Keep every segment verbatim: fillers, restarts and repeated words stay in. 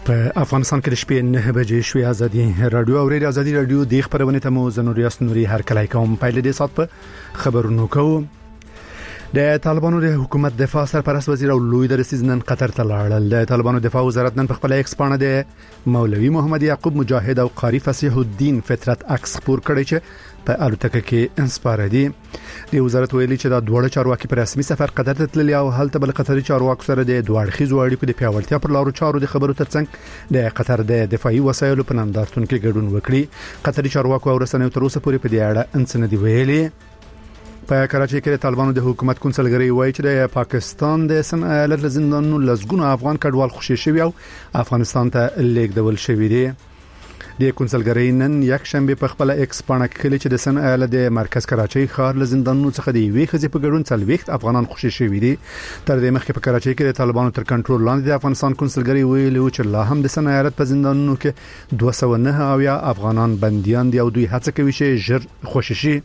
په افغانستان کې د شپې نه بجې شوې ازادي رادیو او ریډیو ازادي رادیو د خبرونه ته مو زنوریاس نوري هر کله کوم پایله دې سات په خبرونو کوو. د طالبانو د حکومت دفاع سرپرست وزیر او لوی درسیز نن قطر ته لاړل. د طالبانو دفاع وزارت نن په خپل ایکس باندې د مولوي محمد یعقوب مجاهد او قاری فصیح الدین فطرت عکس خپور کړی چې په الوتکه کې انسپاره دي. د وزارت ویلي چې دا دوه چارواکي په رسمي سفر قطر ته تللي او هلته بل قطري چارواکو سره د دوه اړخیزو اړیکو د پیاوړتیا پر لارو چارو د خبرو ترڅنګ د قطر د دفاعي وسایلو په نندارتون کې ګډون وکړي. قطري چارواکو او رسنیو تر اوسه پورې په دې اړه انڅ نه دی ویلي. په کراچۍ کې د طالبانو د حکومت کونسلګری وایي چې د پاکستان د سن ایالت زندانونو لزګونو افغان کډوال خوشي شوی او افغانستان ته لیږدول شوی دی. د کونسلګری نن یک شنبه په خپل ایکس باندې کلی چې د سن ایالت د مرکز کراچۍ ښار لزندانونو څخه دی وی خزي په ګډون څلويخت افغانان خوشي شوی دي. تر دې مخکې په کراچۍ کې د طالبانو تر کنټرول لاندې د افغانستان کونسلګری ویلي چې لا هم د سن ایالت په زندانونو کې دوه سوه و نهه اویا افغانان بنديان دي او دوی هڅه کوي چې ژر خوشي شي.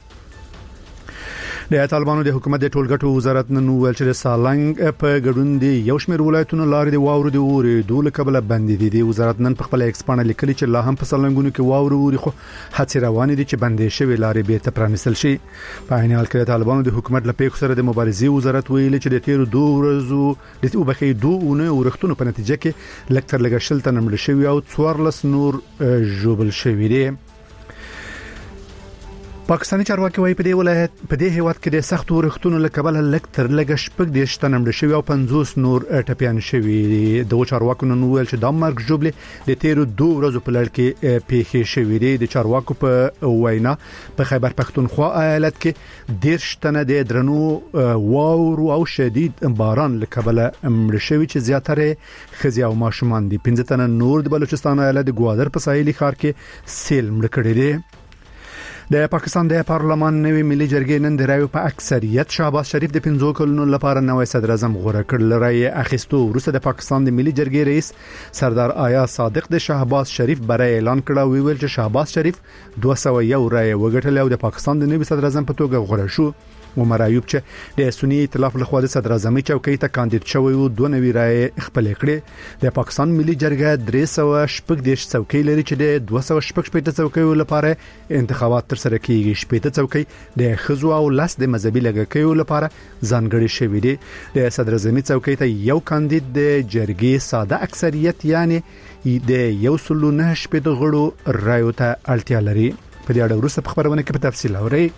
د طالبانو د حکومت د ټولګټو وزارت نن ویل چې د سالنګ په ګډون دی یو شمېر ولایتونو لارې د واورو د اوري دوله قبل بند دي. د وزارت نن په خپل ایکس باندې لیکلي چې لا هم په سالنګونو کې واورو اوري خو هڅې روانې دي چې بندې شوی لارې به ته پرانیستل شي. په عین حال کې د طالبانو د حکومت لپاره سره د مبارزې وزارت ویلي چې د تیرو دوه ورځو د وبخي دوه اونۍ ورښتونو په نتیجه کې لکتر لګشل تنمل شوی او څوارلس نور جوبل شوی دي. پاکستاني چارواکي وايي په دې ولایت په دې هیواد کې د سخت ورښتونو لکبل لکتر لګ شپږ د شتنمړ شوی او پنځوس نور ټپيان شوی دي. د چارواکو نن ویل چې د مرګ جوړلې د تیرو دوه ورځو په لړ کې پیښې شوې دي. د چارواکو په وینا په خیبر پختونخوا ایالت کې ډیر شتنه د درنو واورو او شدید باران لکبل امر شوی چې زیاتره خزي او ماشومان دي. پنځه تنه نور د بلوچستان ایالت د ګوادر په ساحلي ښار کې سیل مړ کړي دي. د پاکستان د پارلمان نوی ملي جرګې نن د رایو په اکثریت شهباز شریف د پنځو کلونو لپاره نوی صدر اعظم غوړه کړل. رای اخیستو وروسته د پاکستان د ملي جرګې رئیس سردار آیا صادق د شهباز شریف برای اعلان کړ او ویل چې شهباز شریف دوه سوه و یو رای وګټل او د پاکستان د نوی صدر اعظم په توګه غوړه شو. عمر ایوب چې د سنی ائتلاف له خوا د صدر اعظمي چوکۍ ته کاندید شوی و دوه نوي رای خپل کړي. د پاکستان ملي جرګه درې سوه شپږ دیش څوکۍ لري چې د دوه سوه شپږ شپږ څوکۍ لپاره انتخابات تر سره کیږي. شپږ څوکۍ د خزو او لاس د مذهبي لګکیو لپاره ځانګړي شوی دي. د صدر اعظمي څوکۍ ته یو کاندید د جرګې ساده اکثریت یعنی د یو سلو نه شپږ غړو رایو ته اړتیا لري. په دې اړه وروسته په خبرونه کې په تفصیل اورئ.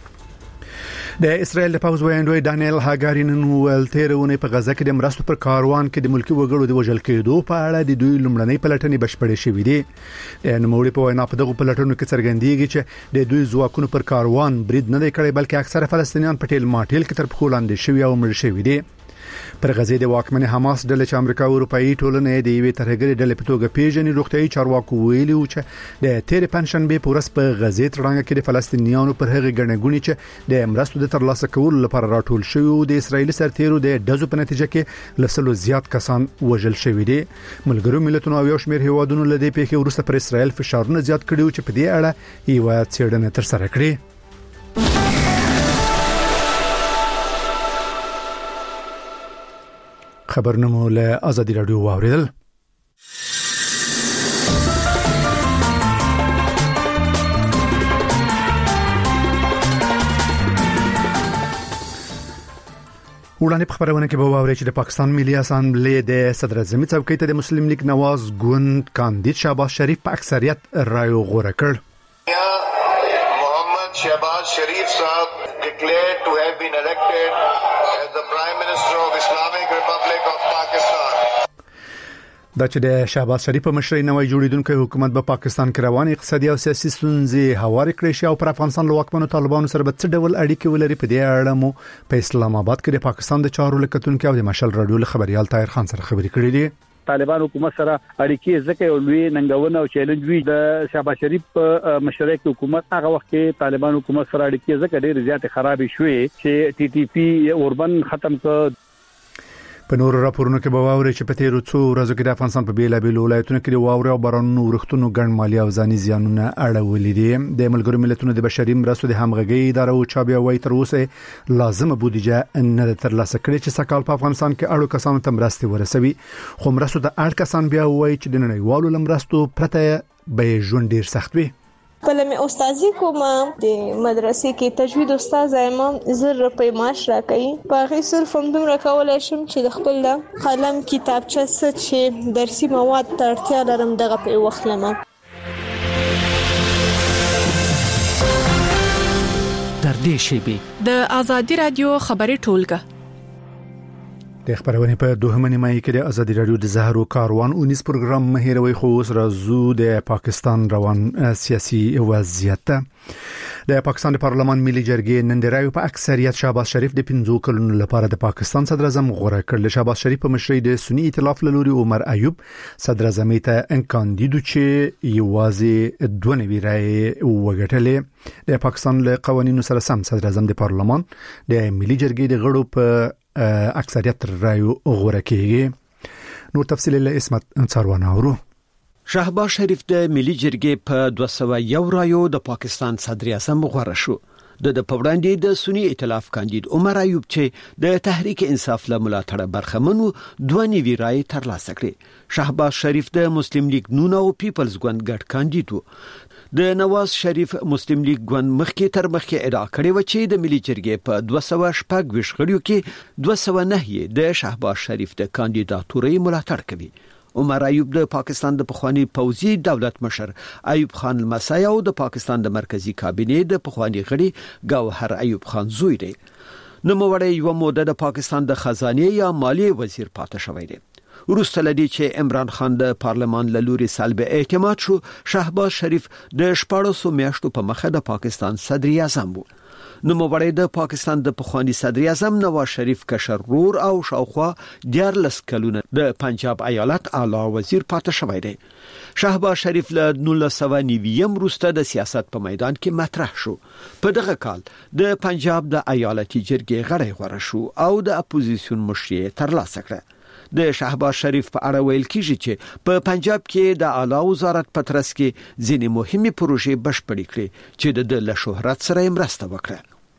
د اسرائیل د پوز وایندوی دانیل هاګاری نن ویل تیرونه په غزه کې د مرستو پر کاروان کې د ملکی وګړو د وژل کېدو په اړه د دوی لمړنۍ پلټنې بشپړې شوې دي. د نوموړي په وینا په دغه پلټنو کې څرګندېږي چې د دوی ځواکونو پر کاروان برید نه دی کړی بلکې اکثره فلسطینیان په ټیل ماټیل کې تر پخو لاندې شوي او مړ شوي دي. پر غزه د واکمن حماس ډلې چې امریکا او اروپאי ټولنې د یوې ترهګرې ډلې په توګه پیژنې روغتيایي چارواکو ویلي و چې د تیر پنځشنبه په ورځ په غزه ترڅنګ کې د فلسطینیانو پر هغه ګڼګونی چې د امرستو د ترلاسه کولو لپاره راټول شوی او د اسرایلی سرتیرو د دزو په نتیجه کې لسلو زیات کسان وژل شوی دي. ملګرو ملتونو او یو شمېر هیوادونو له دې پیښې وروسته پر اسرایل فشارونه زیات کړي چې په دې اړه یو څېړنه تر سره کړي. خبرنامه له ازادي رادیو واوریدل. وړاندې په خبرونه کې به واوري چې د پاکستان ملي اسامبلې د صدر اعظم څوکۍ ته د مسلم لیگ نواز ګوند کاندید شهباز شریف په اکثریت رایو غوړه کړ. محمد شهباز شریف صاحب declared to have been elected as the Prime Minister of Islamic Republic of Pakistan. دا چې د شهباز شریف په مشرۍ نوې جوړیدونکو حکومت په پاکستان کې روان اقتصادي او سیاسي ستونزې هوارې کړې شي او پر افغانستان له واکمنو طالبانو سره به څه ډول اړیکې ولري په دې اړه مو په اسلام آباد کې د پاکستان د چارو لکتونکو او د مشال رادیو خبريال طاهر خان سره خبرې کړې دي. طالبان حکومت سره اړیکې ځکه یو لوی ننګونه او چیلنج وی د شهباز شریف په مشرۍ کې حکومت هغه وخت کې طالبان حکومت سره اړیکې ځکه ډېر زیات خراب شوې چې ټي ټي پی اوربن ختم کړ. په نور راپورونو کې به واوري چې په تیرو څو ورځو کې د افغانستان په بیلابېلو ولایتونو کې د واورې او بارانونو ورښتونو ګڼ مالي او ځاني زیانونه اړولي دي. د ملګرو ملتونو د بشري مرستو د همغږي اداره او چابي وايي تر اوسه لازمه بودیجه نه ترلاسه کړې چې سکهال په افغانستان کې اړو کسانو ته مرستې ورسوي. خو مرستو ته اړ کسان بیا وايي چې د نړیوالو لمرستو پرته به ژوند ډیر سخت وي. بله مې استادي کوم د مدرسې کې تجوید استاد امام زر روپۍ معاش راکړي. په هغې صرف همدومره کولی شم چې د خپل قلم کتابچه څه چې درسي مواد ته اړتیا لرم دغه پرې واخلم. تر دې شیبې د آزادي رادیو خبري ټولګه د خبرونه په دوهمه نیمایي کې د ازادي رادیو د زهرو کاروان اونیس پروګرام مهیروي خو اوس راځو د پاکستان روان سیاسي وضعیت. د پاکستان د پارلمان ملي جرګې نن د رایو په اکثریت شهباز شریف د پنځو کلونو لپاره د پاکستان صدر اعظم غوړه کړل. شهباز شریف په مشرۍ د سنی ائتلاف لوري عمر ایوب صدر اعظم ته کاندیدو چې یوازې دوه نوي رای وګټلې. د پاکستان له قوانینو سره سم صدر اعظم د پارلمان د ملي جرګې د غړو په اکثریت رایو غوړه کیږي. نور تفصیل له اسمت انصاروان اورو. شهباز شریف د ملي جرګې په دوه سوه یو رایو د پاکستان صدر اعظم غوړه شو. د د پوړاندې د سنی ائتلاف کاندید عمر ایوب چې د تحریک انصاف له ملاتړ برخمنو دوه نیوي رای ترلاسه کړې. شهباز شریف د مسلم لیگ نون او پیپلز ګوند ګډ کاندید وو. د نواز شریف مسلم لیگ ګوند مخکې تر مخکې ادعا کړې و چې د ملي جرګې په دوه سوه شپږ ویشت غړیو کې دوه سوه نه د شهباز شریف د کاندیداتورۍ ملاتړ کوي. عمر ایوب د پاکستان د پخوانی پوځي دولت مشر ایوب خان لمسی او د پاکستان د مرکزی کابینې د پخوانی غړي ګوهر ایوب خان زوی دی. نوموړی یو موده د پاکستان د خزانه یا مالیې وزیر پاتې شوی دی. وروسته لدی چې عمران خان د پارلمان له لوري سلب اعتماد شو، شهباز شریف د شپاړسو میاشتو په مخه د پاکستان صدر اعظم وو. نوموړی د پاکستان د پخوانی صدر اعظم نواز شریف کشر ورور او شاوخوا دیارلس کلونه د پنجاب ایالت اعلی وزیر پاتې شوی دی. شهباز شریف له نولس سوه نویم وروسته د سیاست په میدان کې مطرح شو. په دغه کال د پنجاب د ایالتي جرګې غړی غوړه شو او د اپوزیسیون مشري ترلاسه کړه. د شهباز شریف په اړه ویل کیږي چې په پنجاب کې د اعلی وزارت په ترڅ کې ځینې مهمه پروژې بشپړې کړې چې د له شهرت سره مرسته وکړه.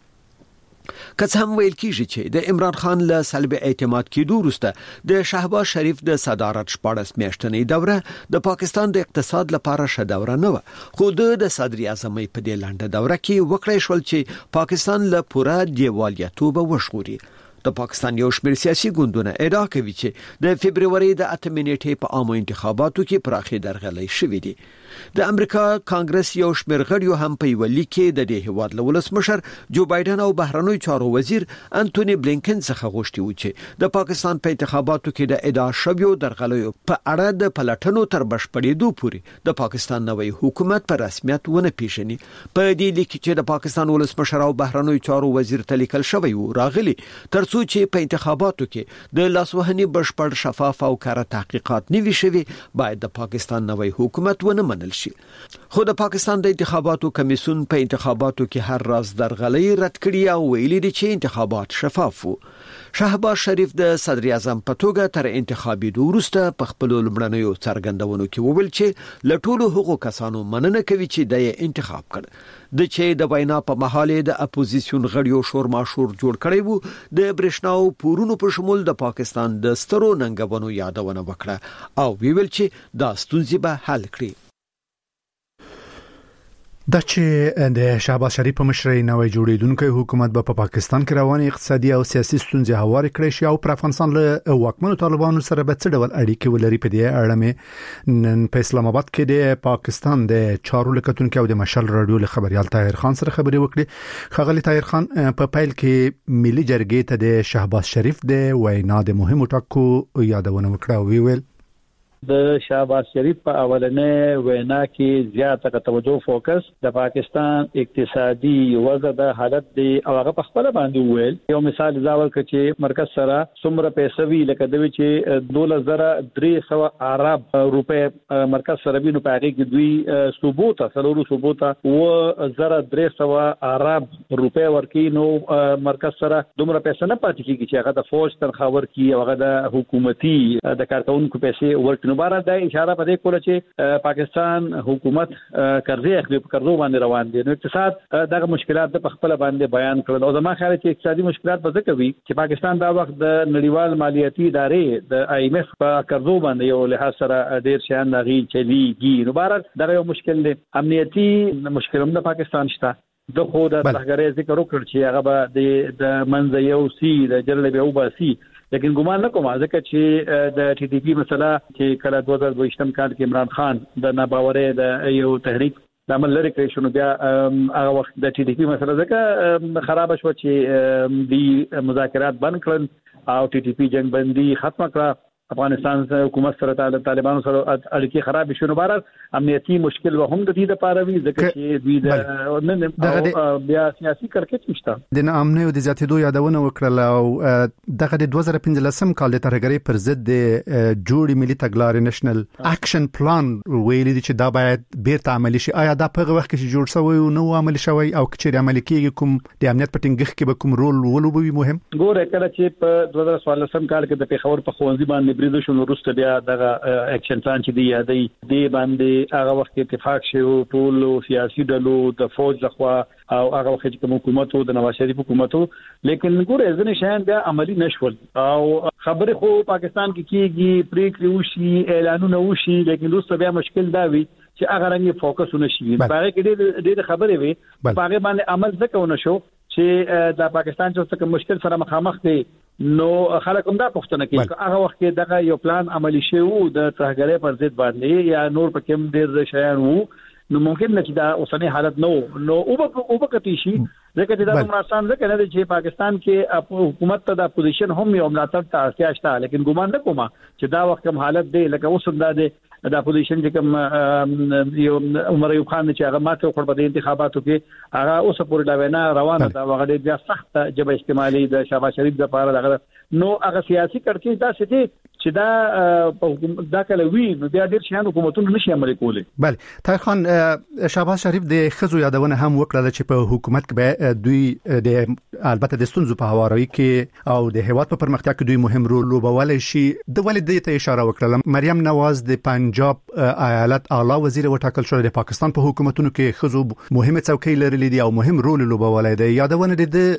که څه هم ویل کیږي چې د عمران خان له سلب اعتماد کېدو وروسته د شهباز شریف د صدارت شپاړس میاشتنۍ دوره د پاکستان د اقتصاد لپاره ښه دوره نه و، خو د صدر اعظم په دې لنډه دوره کې وکړای شول چې پاکستان له پوره دیوالیتوبه وژغوري. د پاکستان یو شمېر سیاسي ګوندونه ادعا کوي چې د فبرवरी د اتمې نیټې په عامو انتخاباتو کې پراخي درغلۍ شوې دي. د امریکا کانګرس یو شمېر غړي هم په یو لیک کې د دې هیواد له ولسمشر جو بایدن او بهرنوي چارو وزیر انټونی بلینکن څخه غوښتي و چې د پاکستان په انتخاباتو کې د ادعا شویو درغلیو په اړه د پلټنو تر بشپړېدو پورې د پاکستان نوی حکومت په رسمیت ونه پیژني. په دې لیک کې د پاکستان ولسمشر او بهرنوي چارو وزیر ته لیکل شوی و راغلي تر څو چې په انتخاباتو کې د لاسوهنې بشپړ شفاف او کار تحقیقات نیوي شوي باید د پاکستان نوی حکومت ونه منل شي. خو د پاکستان د انتخاباتو کمیسیون په انتخاباتو کې هر راز درغلۍ رد کړي او ویلي دي چې انتخابات شفاف وو. شهباز شریف د صدر اعظم په توګه تر انتخابي وروسته په خپل لومړنیو څرګندونو کې وویل چې له ټولو هغو کسانو مننه کوي چې د انتخاب کړ. د چې د وینا په محاله د اپوزیسیون غړیو شور ماشور جوړ کړی وو د برښناو پورونو په شمول د پاکستان د سترو ننګونو یادونه وکړه او ویل چې دا ستونزې به حل کړي. د چې د شهباز شریف په مشرۍ نوې جوړیدونکو حکومت به په پاکستان کې رواني اقتصادي او سیاسي ستونزې هوارې کړې شي او پر افغانستان له واکمنو طالبانو سره به څه ډول اړیکې ولري. په دې اړه مې نن په اسلام آباد کې د پاکستان د چارو لیکونکو او د مشال رادیو له خبريال طاهر خان سره خبرې وکړې. خغلی طاهر خان په پیل کې ملي جرګې ته د شهباز شریف د وینا د مهمو ټکو یادونه وکړه او ویل د شهباز شریف په اولنې وینا کې زیاته توجه فوکس د پاکستان اقتصادي وضع د حالت دی او هغه په خپل باندې وویل. یو مثال ځاور کړ چې مرکز سره څومره پیسې وی لکه دوی چې دولس زره درې سوه ارب روپے مرکز سره وینو په هغه کې دوی ثبوت سره ثبوت و زره درې سوه ارب روپے ورکی نو مرکز سره دومره پیسې نه پاتې کیږي چې هغه د فوج تنخواه ورکی او هغه د حکومتي د کارکونکو پیسې ورکړي. مبارک دا اشاره په دې کوله چې پاکستان حکومت قرضې اخلي په قرضو باندې روان دي. نو اقتصاد دغه مشکلات د خپل باندې بیان کړل او زما خیال چې اقتصادي مشکلات به ځکه وي چې پاکستان دا وخت د نړیوال مالیاتي ادارې د آی ایم ایف په قرضو باندې یو لحاظ سره ډیر شان دغه چلیږي. نو مبارک دغه یو مشکل دی. امنیتي مشکل هم د پاکستان شته. د خو د ترهګرۍ ذکر وکړ چې هغه به د منځ یو سی د جرل به وباسي لیکن ګمان نه کوم ځکه چې د ټي ټي پی مسله چې کله دوه زره دوه کال کې عمران خان د ناباورۍ د یو تحریک د عمل لري کړی شنو بیا هغه وخت د ټي ټي پی مسله ځکه خراب شو چې د مذاکرات بند کړل او ټي ټي پی جنگ بندي ختم کړه. افغانستان حکومت سره طالبانو سره اړیکې خراب شونه بار امنیتي مشکل و هم د دې لپاره وی ځکه چې دوی د بیا سیاسي کرکټ نشته. د نامنه او د زیاتېدو یادونه وکړل او دغه د دوه زره پنځلسم کال د ترهګرۍ پر ضد د جوړې ملي تګلارې نېشنل اکشن پلان ویل دي چې دا باید بیرته عملي شي. آیا دا په هغه وخت کې جوړ شوی او نو عملي شوی او چې عملي کېږي کوم د امنیت په ټینګښت کې به کوم رول ولوبوي مهم؟ ګوره کله چې په دوه زره څوارلسم کال کې د پیښور په ښوونځي باندې بریدو شنو روسته بیا دغه اکشن پلان چې دی یادې دی باندې هغه وخت اتفاق شو ټول سیاسي ډلو د فوج لخوا او هغه وخت چې حکومت او د نواز شریف حکومت لیکن ګوره ځنې شیان بیا عملی نشول او خبره خو پاکستان کې کیږي پریکړې وشي اعلانونه وشي لیکن روسته بیا مشکل دا وي چې هغه رنګ فوکس ونشي. هغه کې ډېر ډېر خبرې وي هغه باندې عمل ځکه ونشو چې د پاکستان چې څه مشکل سره مخامخ دي نو خلک هم دا پوښتنه کوي چې هغه وخت کې دغه یو پلان عملی شوی وو د ترهګرۍ پر ضد باندې یا نور په کوم ډیر شیان وو نو ممکن نه چې دا اوسنی حالت نو نو او په او په کتی شي ځکه چې دا کوم آسان ځکه نه چې پاکستان کې حکومت ته د اپوزیشن هم یو ملاتړ ته اړتیا شته لیکن ګومان نه کوم چې دا وخت کوم حالت دی لکه اوس دا دی د اپوزیشن چې کوم یو عمر ایوب خان چې هغه ماته خپل په انتخاباتو کې هغه اوس پورې دا وینا روانه ده هغه بیا سخت جبه استعمالي د شهباز شریف د لپاره دغه نو هغه سیاسي کړکېچ دا څه دي چې دا دا کله وی نو بیا ډیر شان حکومتونه نشي عملي کولی. بله طاهر خان شهباز شریف د خزو یادونه هم وکړه چې په حکومت کې دوی د البته د ستونزو په هواري کې او د هیواد په پرمختیا کې دوی مهم رول لوبولای شي. د ولې ته اشاره وکړه مریم نواز د پنجاب ایالت اعلی وزیر وټاکل شو د پاکستان په حکومتونو کې خزو مهمه څوکۍ لرلې دي او مهم رول لوبولای دی. یادونه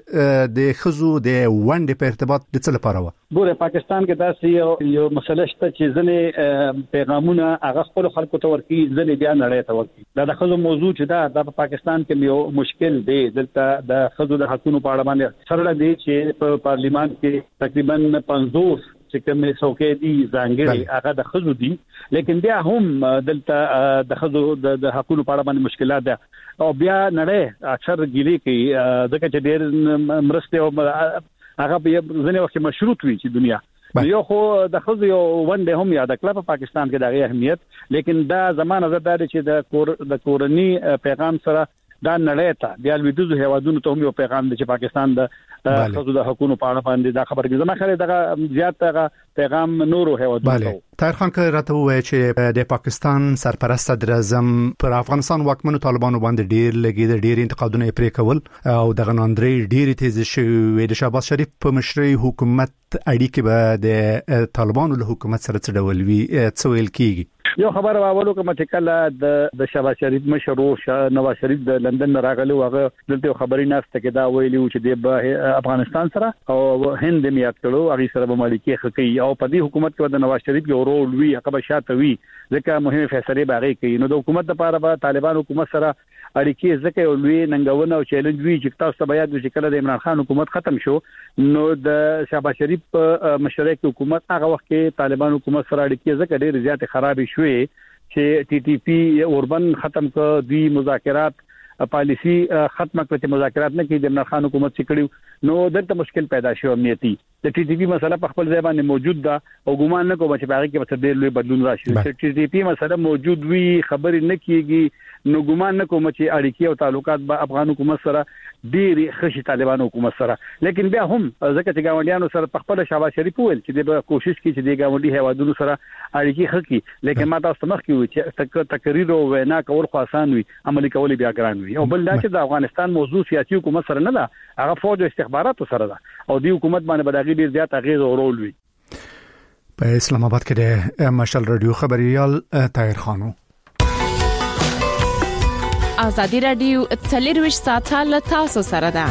د د خزو د وند په ارتباط د څه لپاره و؟ ګوره پاکستان کې داسې یو مسله شته چې ځنې پیغامونه هغه خپل خلکو ته ورکي ځنې بیا نړۍ ته ورکي. دا د خزو موضوع چې دا د پاکستان کې یو مشکل دی دلته د خزو د حقوقو په اړه باندې سره دی چې په پارلیمان کې تقریبا پنځوس چې کوم څوکۍ دي ځانګړي هغه د خزو دي لیکن بیا هم دلته د خزو د حقوقو په اړه باندې مشکلات ده او بیا نړۍ اکثر ګیلي کوي ځکه چې ډېر مرسته او هغه به ځنې وخت مشروط وي چې دنیا یو خو د خزو یو ونده هم یاد کړه په پاکستان کې دغه اهمیت لیکن دا زمانه زده چې د کور د کورنی پیغام سره دا نړۍ ته بیا لویدوزو هیوادونو ته هم یو پیغام دی چې پاکستان د خزو د حقوقو په اړه باندې دا خبره کوي. زما خیال دغه زیات دغه پیغام نورو هیوادونو ته. طاهر خان که راته وایي چې د پاکستان سرپرست صدر اعظم پر افغانستان واکمنو طالبانو باندې ډیر لګید ډیر انتقادونه پرې کول او دغه ناندري ډیر تیز شوی د شهباز شریف په مشرۍ حکومت اړیکې به د طالبانو له حکومت سره څه ډول وي څه ویل کیږي؟ یو خبر واولو کوم چې کله د د شهباز شریف مشر او نواز شریف د لندن راغلو هغه دلته خبري ناشته کې دا ویلي چې د افغانستان سره او هند میات کړو هغه سره به مالکی خکې او په دې حکومت کې د نواز شریف یو رول وی هغه شاته وی ځکه مهمه فیصله باغی کوي نو د حکومت لپاره به طالبان حکومت سره اړیکې ځکه یو لوی ننګونه او چیلنج وی چې تاسو ته بیا د کله د عمران خان حکومت ختم شو نو د شهباز شریف مشرک حکومت هغه وخت کې طالبان حکومت سره اړیکې ځکه ډېر زیات خراب شوې چې ټي ټي پی اوربن ختم کړ دوی مذاکرات پالیسی ختم کړ چې مذاکرات نه کړي د عمران خان حکومت چې کړیو نو دلته مشکل پیدا شو امنیتي د ټي ټي پی مسله په خپل ځای باندې موجود ده او ګومان نه کوم چې باغ کې به ډېر لوی بدلون راشي چې ټي ټي پی مسله موجود وي خبرې نه کیږي نو ګومان نه کوم چې اړیکې او تعلقات به افغان حکومت سره ډېر خشي طالبان حکومت سره لیکن بیا هم ځکه چې ګاونډیانو سره په خپل شاباش شریف ویل چې د کوشش کوي چې د ګاونډي هیوادونو سره اړیکې خکې لیکن ما تاسو مخ کې وي چې تقریر او وینا کول خو آسان وي عملي کول بیا ګران وي او بل دا چې د افغانستان موضوع سیاسي حکومت سره نه ده هغه فوج او استخباراتو سره ده او دی حکومت باندې بداغي ډیر زیات اغیز او رول وي. په اسلام آباد کې د مشال رادیو خبريال طاهر خانو آزادی رادیو څلرویشت ساعته له تاسو سره ده.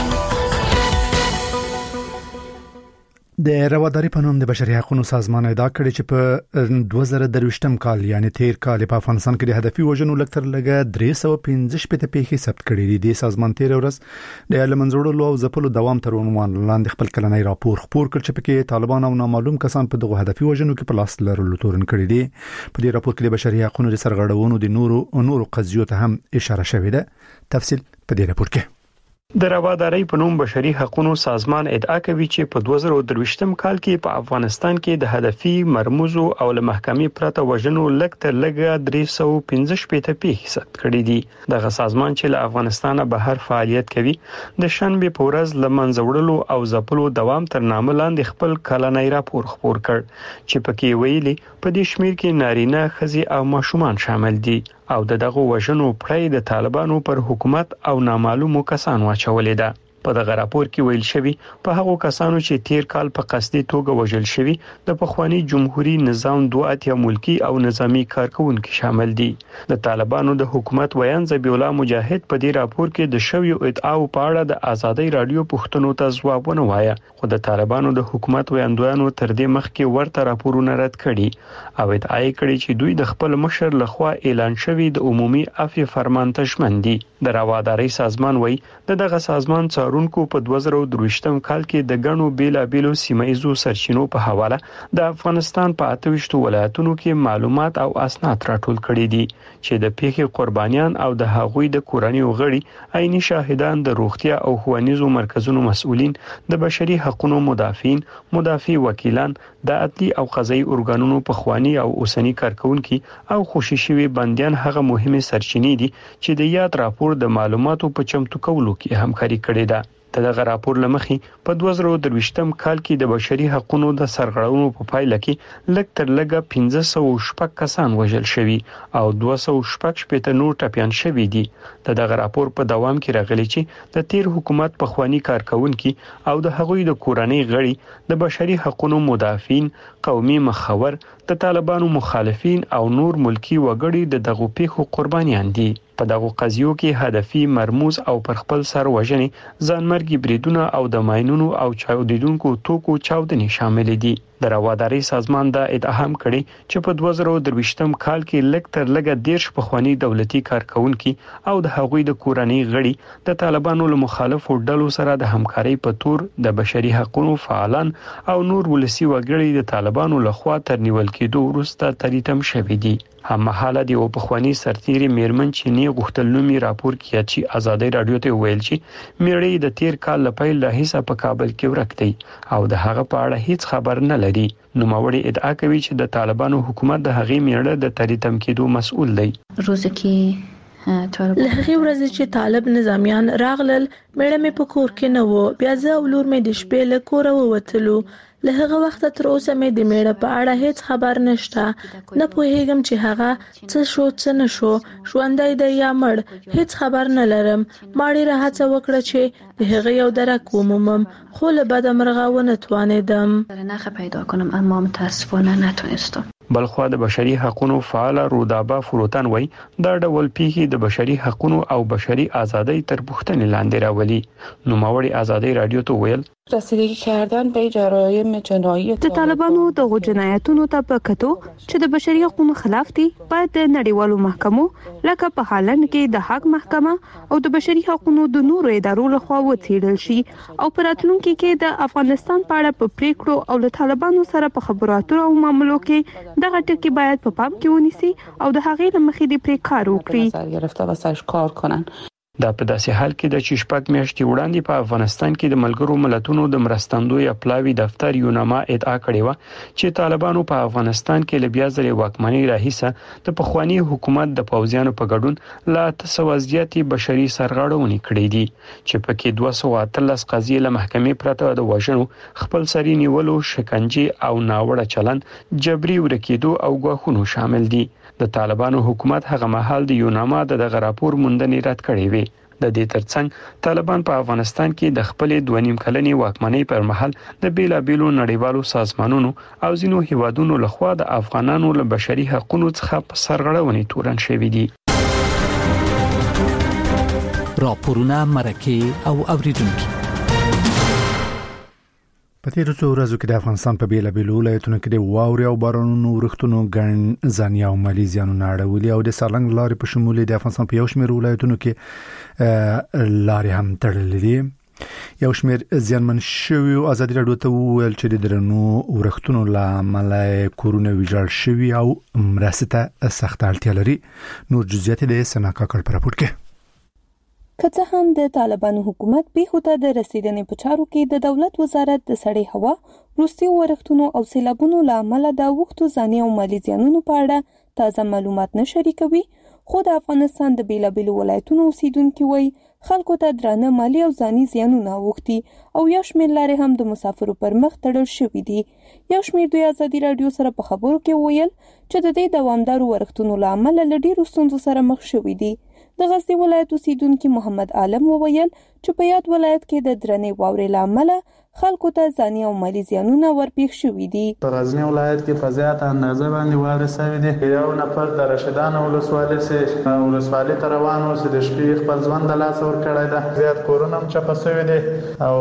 د رواداري په نوم د بشري حقوقو سازمان ادعا کړې چې په دوه زره درویشتم کال یعنی تیر کال په افغانستان کې د هدفي وژنو لکتر لګه درې سوه پنځه شپږ پیښې ثبت کړې دي. د سازمان تیر ورځ د لمنځوړلو او ځپلو دوام تر عنوان لاندې خپل کلنۍ راپور خپور کړ چې پکې طالبان او نامعلوم کسان په دغه هدفي وژنو کې په لاس لرلو تورن کړی دي. په دې راپور کې د بشري حقوقو د سرغړونو د نورو نورو قضیو ته هم اشاره شوې ده. تفصیل په دې راپور کې. د روادارۍ په نوم بشري حقوقو سازمان ادعا کوي چې په دوه زره درویشتم کال کې په افغانستان کې د هدفي مرموزو او له محکمې پرته وژنو لکتر لګه درې سوه پنځه شپږ پیښې ثبت کړې دي. دغه سازمان چې له افغانستانه بهر فعالیت کوي د شنبه په ورځ له منځوړلو او ځپلو دوام تر نامه لاندې خپل کلنۍ راپور خپور کړ چې پکې ویلي په دې شمیر کې نارینه ښځې او ماشومان شامل دي او دغه وژنو پړې د طالبانو پر حکومت او نامعلومو کسانو اچولې ده. په دغه راپور کې ویل شوی په هغو کسانو چې تیر کال په قصدي توګه وژل شوی د پخوانی جمهوریت نظام دوه اتیا ملکی او نظامی کارکونکو شامل دي. د طالبانو د حکومت ویان ذبیح الله مجاهد په دې راپور کې د شویو ادعاو په اړه د آزادۍ رادیو پښتنو ته ځواب ونه وایي خو د طالبانو د حکومت ویاندویانو تر دې مخکې ورته راپورونه رد کړي او ادعا کړي چې دوی د خپل مشر لخوا اعلان شوی د عمومي عفو فرمان ته ژمن دي. د روادارۍ سازمان وایي دغه سازمان څارونکو په دوه زره درویشتم کال کې د غنو بیلا بیلو سیمایزو سرچینو په حواله د افغانستان په اته ویشت ولایتونو کې معلومات او اسناد راټول کړي دي چې د پیښې قربانیان او د هغوی د کورنیو غړي عیني شاهدان د روغتیا او ښوونیزو مرکزونو مسؤلین د بشري حقوقو مدافعین مدافع وکیلان د عدلي او قضایي ارګانونو په خواني او اوسنی کارکونکو او خوشي شوی بنديان هغه مهمه سرچینې دي چې د یاد راپور د معلوماتو په چمتو کولو کې همکاري کړې ده. دغه راپور لمخې په دوه زره درویشتم کال کې د بشري حقوقو د سرغړونو په پایله کې لږ تر لږه پنځه سوه شپږ کسان وژل شوي او دوه سوه شپږ شپېته نور ټپیان شوي دي. دغه راپور په دوام کې راغلی چې د تیر حکومت په خواني کارکونکو او د هغوی د کورنۍ غړي د بشري حقوقو مدافعین قومي مخور د طالبانو مخالفین او نور ملکی وګړي د دغه پیښو قربانیان دي. په دغه قضیو کې هدفي مرموز او پر خپل سر وژنې ځانمرګي بریدونه او د ماینونو او چاودیدونکو توکو چاودنې شامل دي. د روادارۍ سازمان دا ادعا هم کړې چې په دوه زره درویشتم کال کې لږ تر لږه دیرش پخوانی دولتي کارکونکو او د هغوی د کورنۍ غړي د طالبانو له مخالفو ډلو سره د همکارۍ په تور د بشري حقوقو فعالان او نور ولسی وګړي د طالبانو لخوا تر نیول کېدو وروسته تریتم شوي دي. هم مهاله دی او پخوانی سرتیری میرمن چې نه غوښتل نومي راپور کې چې آزادۍ رادیو ته ویل چې میړی د تیر کال لپاره له هیڅ په کابل کې ورک دی او د هغه په اړه هیڅ خبر نه لري. نو ماوړي ادعا کوي چې د طالبانو حکومت د هغې میړه د تریتم کېدو مسؤل دی. روزه کې له هغې ورځې چې طالب نظامیان راغلل میړه مې په کور کې نه و بیا زه او لور مې د شپې له کوره ووتلو. له هغه وخت تر اوسه مې د میړه په اړه هیڅ خبر نشته. نه پوهیږم چې هغه څه شو څه نه شو ژوندی دی یا مړ هیڅ خبر نه لرم. ما ډېره هڅه وکړه چې د هغه یو درک ومومم خو له بده مرغه ونه توانېدم. نخ پیدا کنم اما متاسفانه نتونستم. بلخوا د بشري حقوقو فعال رودابا فروتن وای دا ډول پیښې د بشري حقوقو او بشري ازادۍ تر پوښتنې لاندې راولي. نو ماوړي آزادۍ رادیو ته ویل رسیدگی کردن به جرایم جنایی د طالبانو د جنایتونو ته په کتو چې د بشري حقوقو خلاف دي باید د نړیوالو محکمو لکه په هالند کې د حق محکمه او د بشري حقوقو د نورو ادارو لخوا وڅېړل شي او په راتلونکي کې د افغانستان په اړه په پریکړو او له طالبانو سره په خبرو اترو او معاملو کې دغه ټکي باید په پام کې ونیسي او د هغې لمخې د پرې کار وکړي. گرفته و سرش کار کنن. دا په داسې حال کې د چې شپږ میاشتې وړاندې په افغانستان کې د ملګرو ملتونو د مرستندوی اپلاوی دفتر یوناما ادعا کړې و چې طالبانو په افغانستان کې ل بیا ځلې واکمنۍ راهیسه د پخوانی حکومت د پوځیانو په ګډون لا تسوازياتي بشري سرغړونې کړې دي چې پکې دوه سوه اتلس قضیې له محکمې پرته د وژنو، خپل سری نیولو، شکنجه او ناوړه چلند، جبري ورکېدو او غواخونو شامل دي. د طالبانو حکومت هغه مهال د یوناما د دغه راپور موندنې رد کړې وي. د دې ترڅنګ طالبان په افغانستان کې د خپل دوه نیم کلنې واکمنۍ پر مهال د بیلابیلو نړیوالو سازمانونو او ځینو هیوادونو لخوا د افغانانو له بشري حقوقو څخه په سرغړونې تورن شوي دي. راپورونه، مرکه او اوریدونکو. په تیرو څو ورځو کې د افغانستان په بیلابیلو ولایتونو کې د واورې او بارانونو ورښتونو ګڼ ځاني او مالي زیانونه اړولي او د سالنګ لارې په شمول د افغانستان په یو شمېر ولایتونو کې لارې هم تړلې دي. یو شمېر زیانمن شوي او ازادي راډیو ته وویل چې د درنو ورښتونو له امله کورونه ویجاړ شوي او مرستې ته سخت اړتیا لري. نور جزئیات د سنا کاکړ په راپور کې. که څه هم د طالبانو حکومت پیښو ته د رسیدنې په چارو کې د دولت وزارت د سړې هوا، وروستي ورښتونو او سیلابونو له امله د اوښتو ځاني او مالي زیانونو په اړه تازه معلومات نه شریکوي، خو د افغانستان د بیلابیلو ولایتونو اوسیدونکي وایي خلکو ته درانه مالي او ځاني زیانونه اوښتي او یو شمېر لارې هم د مسافرو پر مخ تړل شوي دي. یو شمېر دوی ازادي راډیو سره په خبرو کې ویل چې د دې دوامدارو ورښتونو له امله له ډېرو ستونزو سره مخ شوي دي. د غزني ولایت اوسیدونکي محمد عالم وویل چې په یاد ولایت کې د درنې واورې له امله خلکو ته ځاني او مالي زیانونه ورپېښ شوي دي. په غزني ولایت کې په زیاته اندازه باندې واورې شوې دي. یو نفر د رشیدان ولسوالۍ څخه ولسوالۍ ته روان و چې د شپې خپل ژوند د لاسه ورکړی ده. زیات کورونه هم چپه شوي دي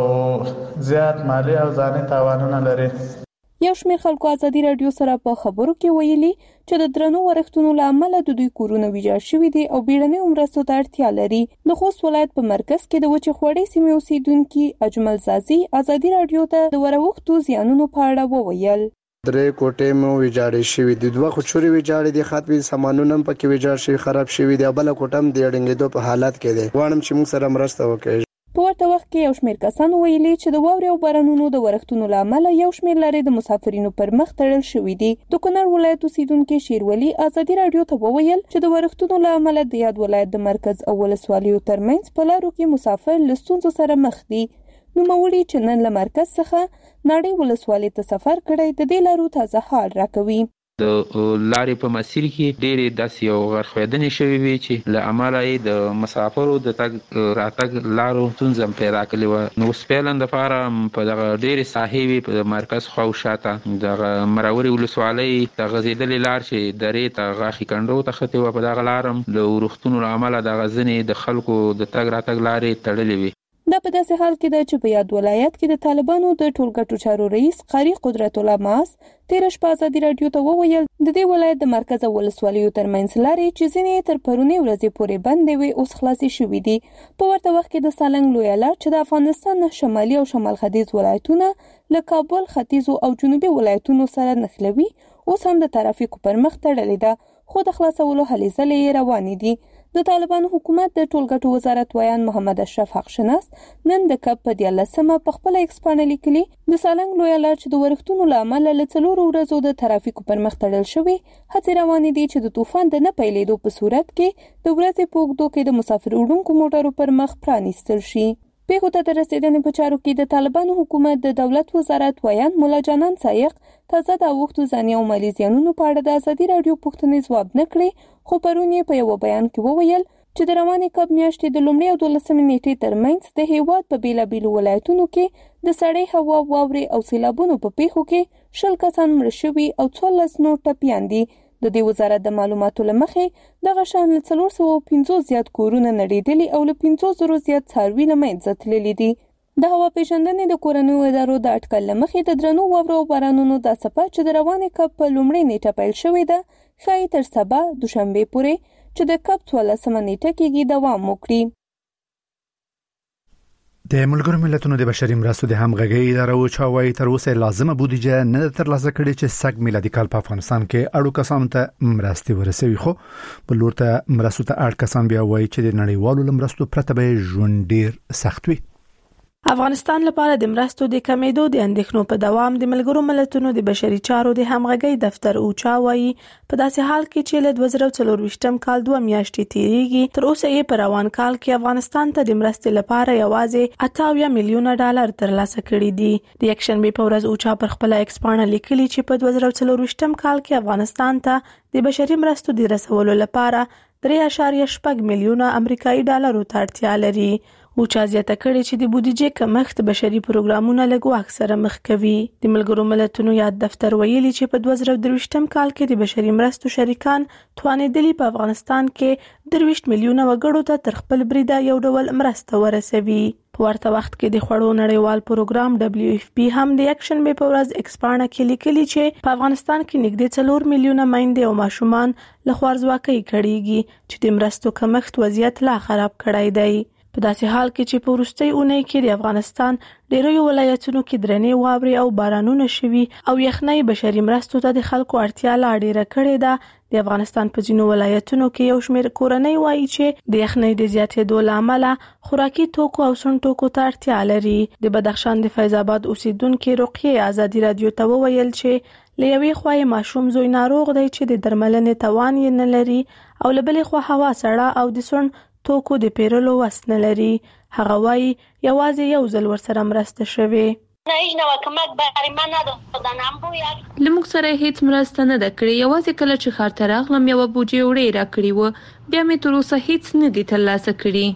او زیات مالي او ځاني تاوانونه لري. یو شمېر خلکو ازادي راډیو سره په خبرو کې ویلي چې د درنو ورښتونو له امله د دوی کورونه ویجاړ شوي دي او بیړنیو مرستو ته اړتیا لري. د خوست ولایت په مرکز کې د وچې خوړې سیمې اوسیدونکي اجمل زازي ازادي راډیو ته د وروختو زیانونو په اړه وویل. درې کوټې مو ویجاړې شوې دي، دوه خچوري ویجاړې دي، خاطري سامانونه هم پکې ویجاړ شوي، خراب شوي دي، بل کوټه هم د ډنګېدو په حالت کې ده. غواړم چې موږ سره مرسته وکړي. په ورته وخت کې یو شمېر کسانو ویلي چې د واورې او بارانونو د ورښتونو له امله یو شمېر لارې د مسافرینو پر مخ تړل شوي دي. د کونړ ولایت اوسیدونکي شیرولي ازادي راډیو ته وویل چې د ورښتونو له امله د یاد ولایت د مرکز او ولسوالیو ترمنځ په لارو کې مسافر له ستونزو سره مخ دي. نوموړي چې نن له مرکز څخه ناړۍ ولسوالۍ ته سفر کړی د دې لارو تازه حال راکوي. د لارې په مسیر کې ډېرې داسې یو غرخوېدنې شوې وي چې له امله یې د مسافرو د تګ راتګ لارو ستونزه پیدا کړې وه. نو اوس فعلا دپاره په دغه ډېرې ساحې وي په مرکز خوا او شاته دغه مرورې ولسوالۍ د غځېدلې لار چې درې ته غاښي کنډو ته ختې وه، په دغه لار هم له ورښتونو له امله دغه ځینې د خلکو د تګ راتګ لارې تړلې وي. دا په داسې حال کې ده چې په یاد ولایت کې د طالبانو د ټولګټو چارو رئیس قاری قدرت الله ماس تیره شپه ازادي راډیو ته وویل د دې ولایت د مرکز او ولسوالیو ترمنځ لارې چې ځینې تر پرونۍ ورځې پورې بندې وي اوس خلاصې شوي دي. په ورته وخت کې د سالنګ لویه لار چې د افغانستان شمالي او شمال ختیځ ولایتونه له کابل، ختیځو او جنوبي ولایتونو سره نښلوي اوس هم د ترافیکو پر مخ تړلې ده، خو د خلاصولو هلې ځلې روانې دي. د طالبانو حکومت د ټولګټو وزارت ویان محمد اشرف حقشناس نن د کب په دیارلسمه په خپله ایکس پاڼه لیکلي د سالنګ لویه لار چې د ورښتونو له امله له څلورو ورځو د ترافیکو پر مخ تړل شوې، هڅې روانې دي چې د طوفان د نه پیلېدو په صورت کې د ورځې په اوږدو کې د مسافر وړونکو موټرو پر مخ پرانیستل شي. پیښو ته د رسیدنې په چارو کې د طالبانو حکومت د دولت وزارت ویان مولا جانان سایق تازه د اوښتو ځاني او مالي زیانونو په اړه د ازادي راډیو پوښتنې ځواب نه کړې، خو پرون یې په یوه بیان کې وویل چې د روانې کب میاشتې د لومړۍ او دولسمې نیټې ترمنځ د هیواد په بیلابیلو ولایتونو کې د سړې هوا، واورې او سیلابونو په پیښو کې شل کسان مړه شوي او څوارلس نور ټپیان دي. د دې وزارت د معلوماتو له مخې دغه شان له څلور سوه پنځوس زیات کورونه نړېدلي او له پنځو زرو زیات څاروي له منځه تللي دي. د هوا پیژندنې د کورنیو ادارو د اټکل له مخې د درنو واورو او بارانونو دا څپه چې د روانې کب په لومړۍ نیټه پیل شوې ده ښایي تر سبا دوشنبې پورې چې د کب څوارلسمه نیټه کېږي دوام وکړي. د ملګرو ملتونو د بشري مرستو د همغږي ادارو چاوي تر اوسه لازمه بودیجه نه ترلاسه کړې چې سګ میلادي کال په افغانستان کې اړو کسانو ته مرستي ورسوي، خو بل ورته مرستو ته اړ کسان بیا وایي چې د نړیوالو مرستو پرته به ژوند ډیر سخت وي. افغانستان لپاره د مرستو د کمیدو د اندېښنو په دوام د ملګرو ملتونو د بشري چارو د همغږي دفتر اوچا وایي په داسې حال کې چې له دوه زره څلور کال دوه میاشتې تیریږي، تر اوسه یې په روان کال کې افغانستان ته د مرستې لپاره یوازې اته اویا میلیونه ډالر ترلاسه کړي دي. د یکشنبه په ورځ اوچا پر خپل ایکس پاڼه لیکلي چې په دوه زره څلور کال کې افغانستان ته د بشري مرستو د رسولو لپاره درې اعشاریه شپږ میلیونه امریکایي ډالرو ته اړتیا لري. اوچا زیاته کړې چې د بودیجې کمښت بشري پروګرامونه له ګواښ سره مخ کوي. د ملګرو ملتونو یاد دفتر ویلي چې په دوه زره درویشتم کال کې د بشري مرستو شریکان توانېدلي په افغانستان کې درویشت میلیونه وګړو ته تر خپل بریده یو ډول مرسته ورسوي. په ورته وخت کې د خوړو نړیوال پروګرام دبلیو اف پی هم د یکشنبه په ورځ ایکس پاڼه کې لیکلي چې په افغانستان کې نږدې څلور میلیونه میندې او ماشومان له خوارځواکۍ کړيږي چې د مرستو کمښت وضعیت لا خراب کړی دی. په داسې حال کې چې په وروستۍ اونۍ کې د افغانستان ډېرو ولایتونو کې درنې واورې او بارانونه شوي او یخنۍ بشري مرستو ته د خلکو اړتیا لا ډېره کړې ده. د افغانستان په ځینو ولایتونو کې یو شمېر کورنۍ وایي چې د یخنۍ د زیاتېدو له امله خوراکي توکو او سون توکو ته اړتیا لري. د بدخشان د فیض آباد اوسیدونکو رقیه ازادي رادیو ته وویل چې له یوې خوا یې ماشوم زوی ناروغ دی چې د درملنې توان یې نه لري او له بلې خوا هوا سړه او د سون توکو د پیرلو وس نه لري. هغه وایي یوازې یو ځل ورسره مرسته شوې. لموږ سره هیڅ مرسته نه ده کړې، یوازې کله چې ښار ته راغلم یوه بوجۍ وړۍ راکړې وه، بیا مې تر اوسه هیڅ نه دي ترلاسه کړي.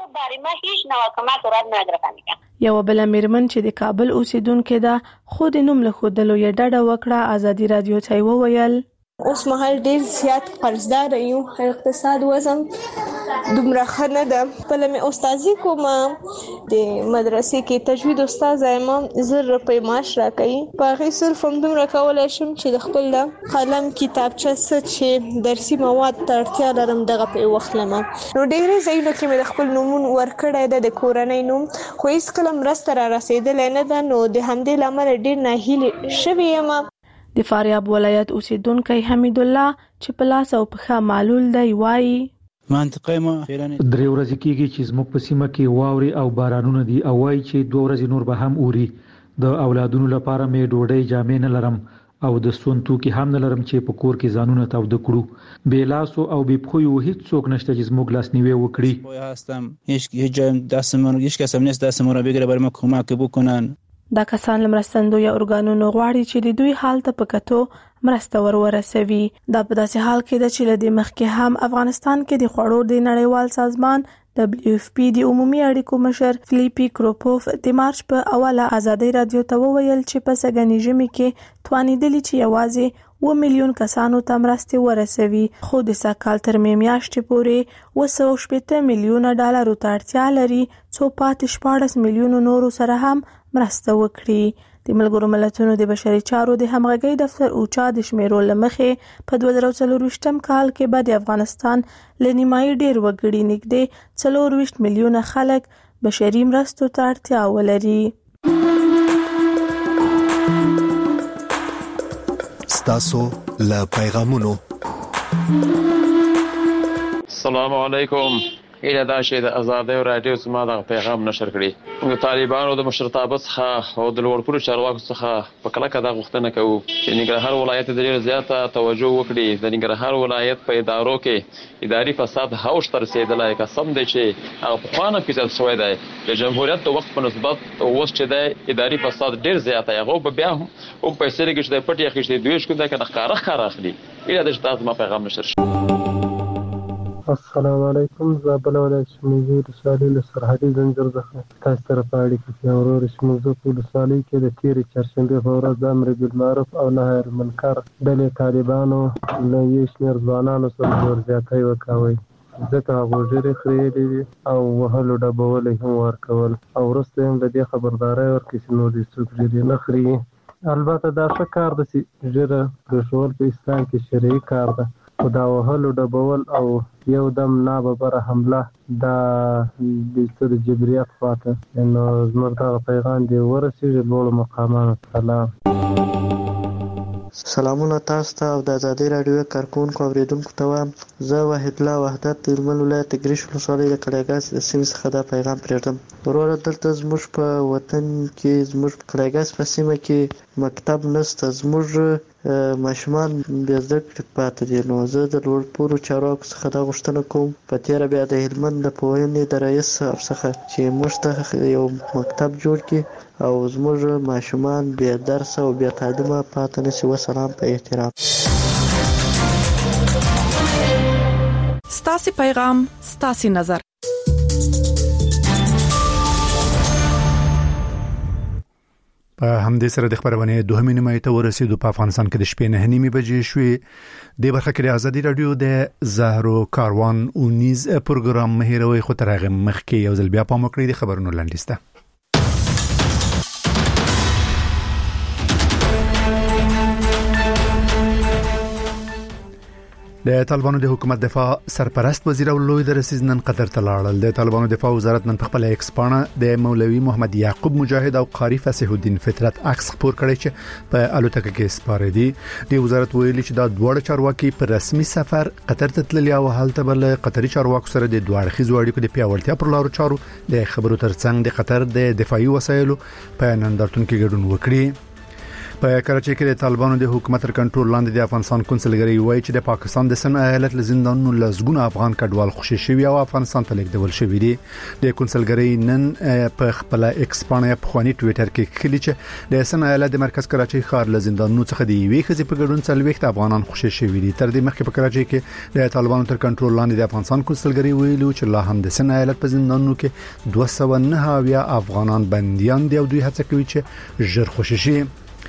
یوه بله میرمن چې د کابل اوسیدونکې ده خو د نوم له ښودلو یې ډډه وکړه، ازادي رادیو ته یې وویل اوس مهال ډیر زیات قرضدار یو، اقتصاد وزن دومره ښه نه ده. خپله مې استادي کوم، د مدرسې کې تجوید استاد یم، زر روپۍ معاش راکوي. په هغې صرف همدومره کولی شم چې د خپل قلم کتابچه څه چې درسي مواد ته اړتیا لرم دغه پرې واخلم. نو ډېرې ځایونو کې مې د خپل نومون ورکړی ده د کورنۍ نوم، خو هېڅکله مرسته را رسېدلی نه ده. نو د همدې له امله ډېر ناهیلې شوې یم. د فاریاب ولایت اوسیدونکی حمید الله چې په لاس او پښه معلول دی وایي منطقه ما درې ورځې کېږي چې زموږ په سیمه کې واورې او بارانونه دي او وایي چې دوه ورځې نور به هم اوري. د اولادونو لپاره مې ډوډۍ جامې نه لرم او د سون توکي هم نه لرم چې په کور کې ځانونه تاوده کړو. بې لاسو او بې پښو یو هیڅ څوک نشته چې زموږ لاسنیوی وکړي. هستم هیچ جای دستمون هیچ کس هم نیست دستمون را بگیره برای ما کمک بکنن. دا کسان له مرستندویه ارګانونو غواړي چې د دوی حال ته په کتو مرسته ور ورسوي. دا په داسې حال کې ده چې له دې مخکې هم افغانستان کې د خوړو د نړیوال سازمان دبلیو اف پی د عمومي اړیکو مشر فلیپي کروپوف د مارچ په اوله ازادي رادیو ته وویل چې په سږني ژمي کې توانېدلي چې یوازې اووه میلیون کسانو ته مرستې ورسوي، خو د سږ کال تر مې میاشتې پورې اوه سوه شپېته میلیونه ډالرو ته اړتیا لري څو پاتې شپاړس میلیونو نورو سره هم مرسته وکړي. د ملګرو ملتونو د بشري چارو د همغږي دفتر اوچا د شمیرو له مخې په دوه زره څلور کال کې به د افغانستان له نیمایي ډېر وګړي نږدې څلورویشت میلیونه خلک بشري مرستو ته اړتیا ولري. ستاسو له پیغامونو السلام علیکم. ایله دا شی د ازادۍ رادیو زما د پیغام نشر کړي. د طالبانو د مشرتابه څخه او د لوړپوړو چارواکو څخه په کلکه دا غوښتنه کوو چې ننګرهار ولایت د ډېر زیاته توجه وکړي. د ننګرهار ولایت په ادارو کې اداري فساد هوش تر رسېدلی، قسم دی چې هغه پخوا نه فساد شوی دی. د جمهوریت د وخت په نسبت اوس چې دی اداري فساد ډېر زیات دی. هغه به بیا هم هم پیسې لګي چې دی پټ یې اخیستې دوی شکون دی که نه ښکاره ښکاره اخلي. ایله دا چې دا زما پیغام نشر شي. السلام علیکم. زابل ولایت شمولي ولسوالۍ له سرحدي زنجیر څخه تاسو سره په اړیکه کې یم. ورور شمولزو په ولسوالۍ کې د تېرې چهارشنبې په ورځ د امر بالمعروف او نهي عن المنکر ډلې طالبانو له یو شمېر ځوانانو سره زور زیاتی وکاوی، ځکه هغوی ږیرې خریېلې وې او وهلو ډبولی هم ورکول او وروسته هم له دې خبرداری ورکړي چې نور دې څوک ږیرې نه خري. البته دا ښه کار ده چې ږیره پرېښول په اسلام کې شرعي کار ده، خو دا وهلو ډبول او یو دم ناببره حمله دا د جبریت خواته نو زموږ دغه پیغام دی ورسېږي لوړو مقامانو ته. سلامونه تاسو ته او د ازادي رادیو کارکونکو اوریدونکو ته وایم. زه وحید الله وحدت د هلمند ولایت د ګریش ولسوالۍ د کړایګاس د سیمې څخه دا پیغام پرېږدم. وروره دلته زموږ په وطن کې زموږ په کړایګاس په سیمه کې مکتب نشته. زموږ ماشومان بې زده کړې پاتې دي. نو زه د لوړپوړو چارواکو څخه دا غوښتنه کوم په تېره بیا د هلمند د پوهنې د رئیس صاحب څخه چې موږ ته یو مکتب جوړ کړي او زموږ ماشومان بې درسه او بې تعلیمه پاتې نشي. وسلام په احترام. ستاسو پیغام ستاسو نظر. په همدې سره د خبرونه دوهمه نیمه ته ورسېدو. په افغانستان کې د شپې نه نیمه بجې شوې. د برخه کې د ازادي رادیو د زهرو کاروان اونیز پروګرام مهیروي خو تر هغه مخکې یو ځل بیا په مکړې د خبرونو لاندې د طالبانو د حکومت دفاع سرپرست وزیر او لوی درسیز نن قطر ته لاړل. د طالبانو دفاع وزارت نن په خپل ایکس پاڼه د مولوي محمد یعقوب مجاهد او قاری فصیح الدین فطرت عکس خپور کړی چې په الوتکه کې سپاره دي. د وزارت ویلي چې دا دوه چارواکي په رسمي سفر قطر ته تللي او هلته بل قطري چارواکو سره د دوه اړخیزو اړیکو د پیاوړتیا پر لارو چارو د خبرو ترڅنګ د قطر د دفاعي وسایلو په نندارتون کې ګډون وکړي. په کراچۍ کې د طالبانو د حکومت تر کنټرول لاندې د افغانستان کونسلګری وایي چې د پاکستان د سن ایالت لزندانونو لزګونه افغان کډوال خوشي شوی او افغانستان ته لیږدول شوی دي. د کونسلګری نن په خپل ایکس پاڼه په خواني ټوئیټر کې کلی چې د سن ایالت د مرکز کراچۍ ښار لزندانونو څخه دی وی خزي په ګډون څلويخت افغانان خوشي شوی دي. تر دې مخکې په کراچۍ کې د طالبانو تر کنټرول لاندې د افغانستان کونسلګری ویلو چې لا هم د سن ایالت په زندانونو کې دوه سوه نه اویا افغانان بنديان دي او دوی هڅه کوي چې ژر خوشي شي.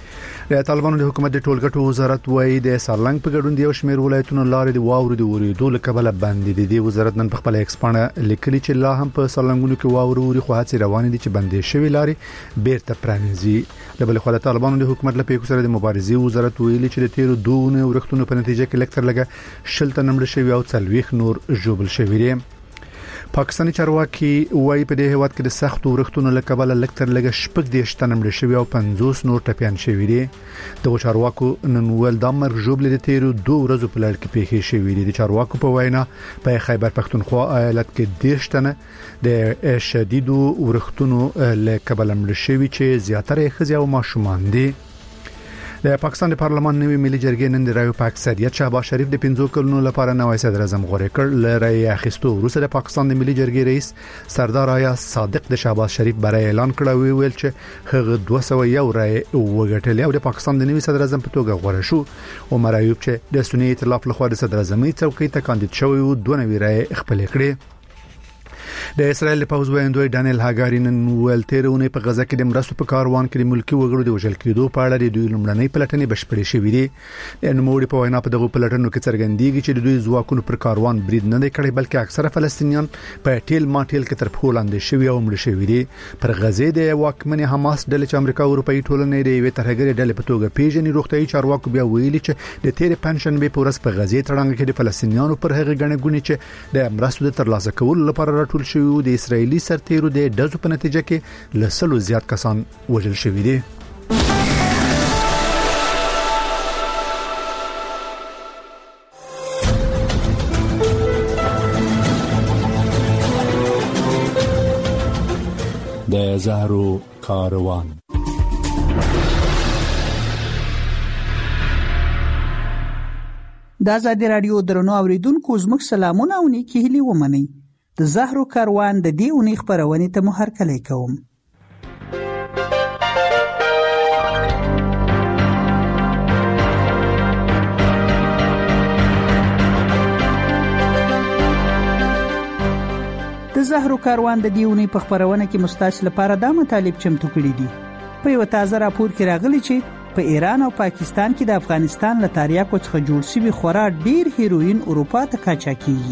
د طالبانو د حکومت د ټولګټو وزارت وایي د سالنګ په ګډون د یو شمېر ولایتونو لارې د واورو د ورېدو له کبله بندې دي. د وزارت نن په خپل ایکس پاڼه لیکلي چې لا هم په سالنګونو کې واورو ورې خو هڅې روانې دي چې بندې شوې لارې بیرته پرانیزي. د بل خوا د طالبانو د حکومت له پیښو سره د مبارزې وزارت ویلي چې د تیرو دوه ورښتونو په نتیجه کې لکتر لګه شلته نمړ شوی او څلويخ نور ژوبل شوی دي. پاکستاني چارواکي وایي په دې هیواد کې د سختو ورښتونو له کبله لکتر لګه شپږ دیش تنمړ شوی او پنځوس نور ټپيان شوی دي. د چارواکو نن ول د مرګ ژوبل د تیرو دوه ورځو په لړ کې پیښې شوې دي. د چارواکو په وینا په خیبر پختونخوا ایالت کې دیش تنه د شدیدو ورښتونو له کبله مړ شوی چې زیاتره خزي او ماشومان دي. د پاکستان د پارلمان نوی ملي جرګې نن د رایو په اکثریت شهباز شریف د پنځو کلونو لپاره نوی صدر اعظم غوړه کړ. لری اخیستو وروسته د پاکستان د ملي جرګې رئیس سردار آیا صادق د شهباز شریف برای اعلان کړ او ویل چې هغه دوه سوه یو رای وګټل او د پاکستان د نوی صدر اعظم په توګه غوړه شو. عمر ایوب چې د سنی ائتلاف لخوا د صدر اعظمي څوکۍ ته کاندید شوی و دوه نوی رای خپل کړي. د اسرایل په پوز ویندوی ډانیل هاګاری نن ول تیرونه په غزا کې د مرستو په کاروان کې د ملکی وګړو د وژل کېدو په اړه د دوی لمړنۍ پلټنې بشپړې شوې دي. د نوموړي په وینا په دغه پلټنو کې څرګندېږي چې د دوی ځواکونو پر کاروان برید نه کړی بلکې اکثره فلسطینیان په ټیل ماټیل کې تر پولاند شوی او مړ شوی دي. پر غزې د واکمن حماس ډلې چې امریکا او اروپאי ټولنې د یوې ترهګرې ډلې په توګه پیژني روغتيایي چارواکو بیا ویلي چې د تیر پنځشنبه په ورځ په غزې تړانګ کې د فلسطینیانو پر هغه غنې غونې چې د مرستو د ترلاسه کولو لپاره راټول شوی د اسرایلی سرتیرو د دزو په نتیجه کې لسلو زیات کسان وژل شوي دي. د زهرو کاروان د ازادي رادیو درنو اوریدونکو زموږ سلامونه او نیکی هیلې ومنئ. د زهرو کاروان د دې اونۍ خبرونه ته مو هرکلی کوم. د زهرو کاروان د دې اونۍ په خبرونه کې مستاس لپاره دا مطالب چمتو کړي دي. په یو تازه راپور کې راغلي چې په ایران او پاکستان کې د افغانستان له تاریاکو څخه جوړ شوی خورا ډیر هیروین اروپا ته قاچاق کیږي.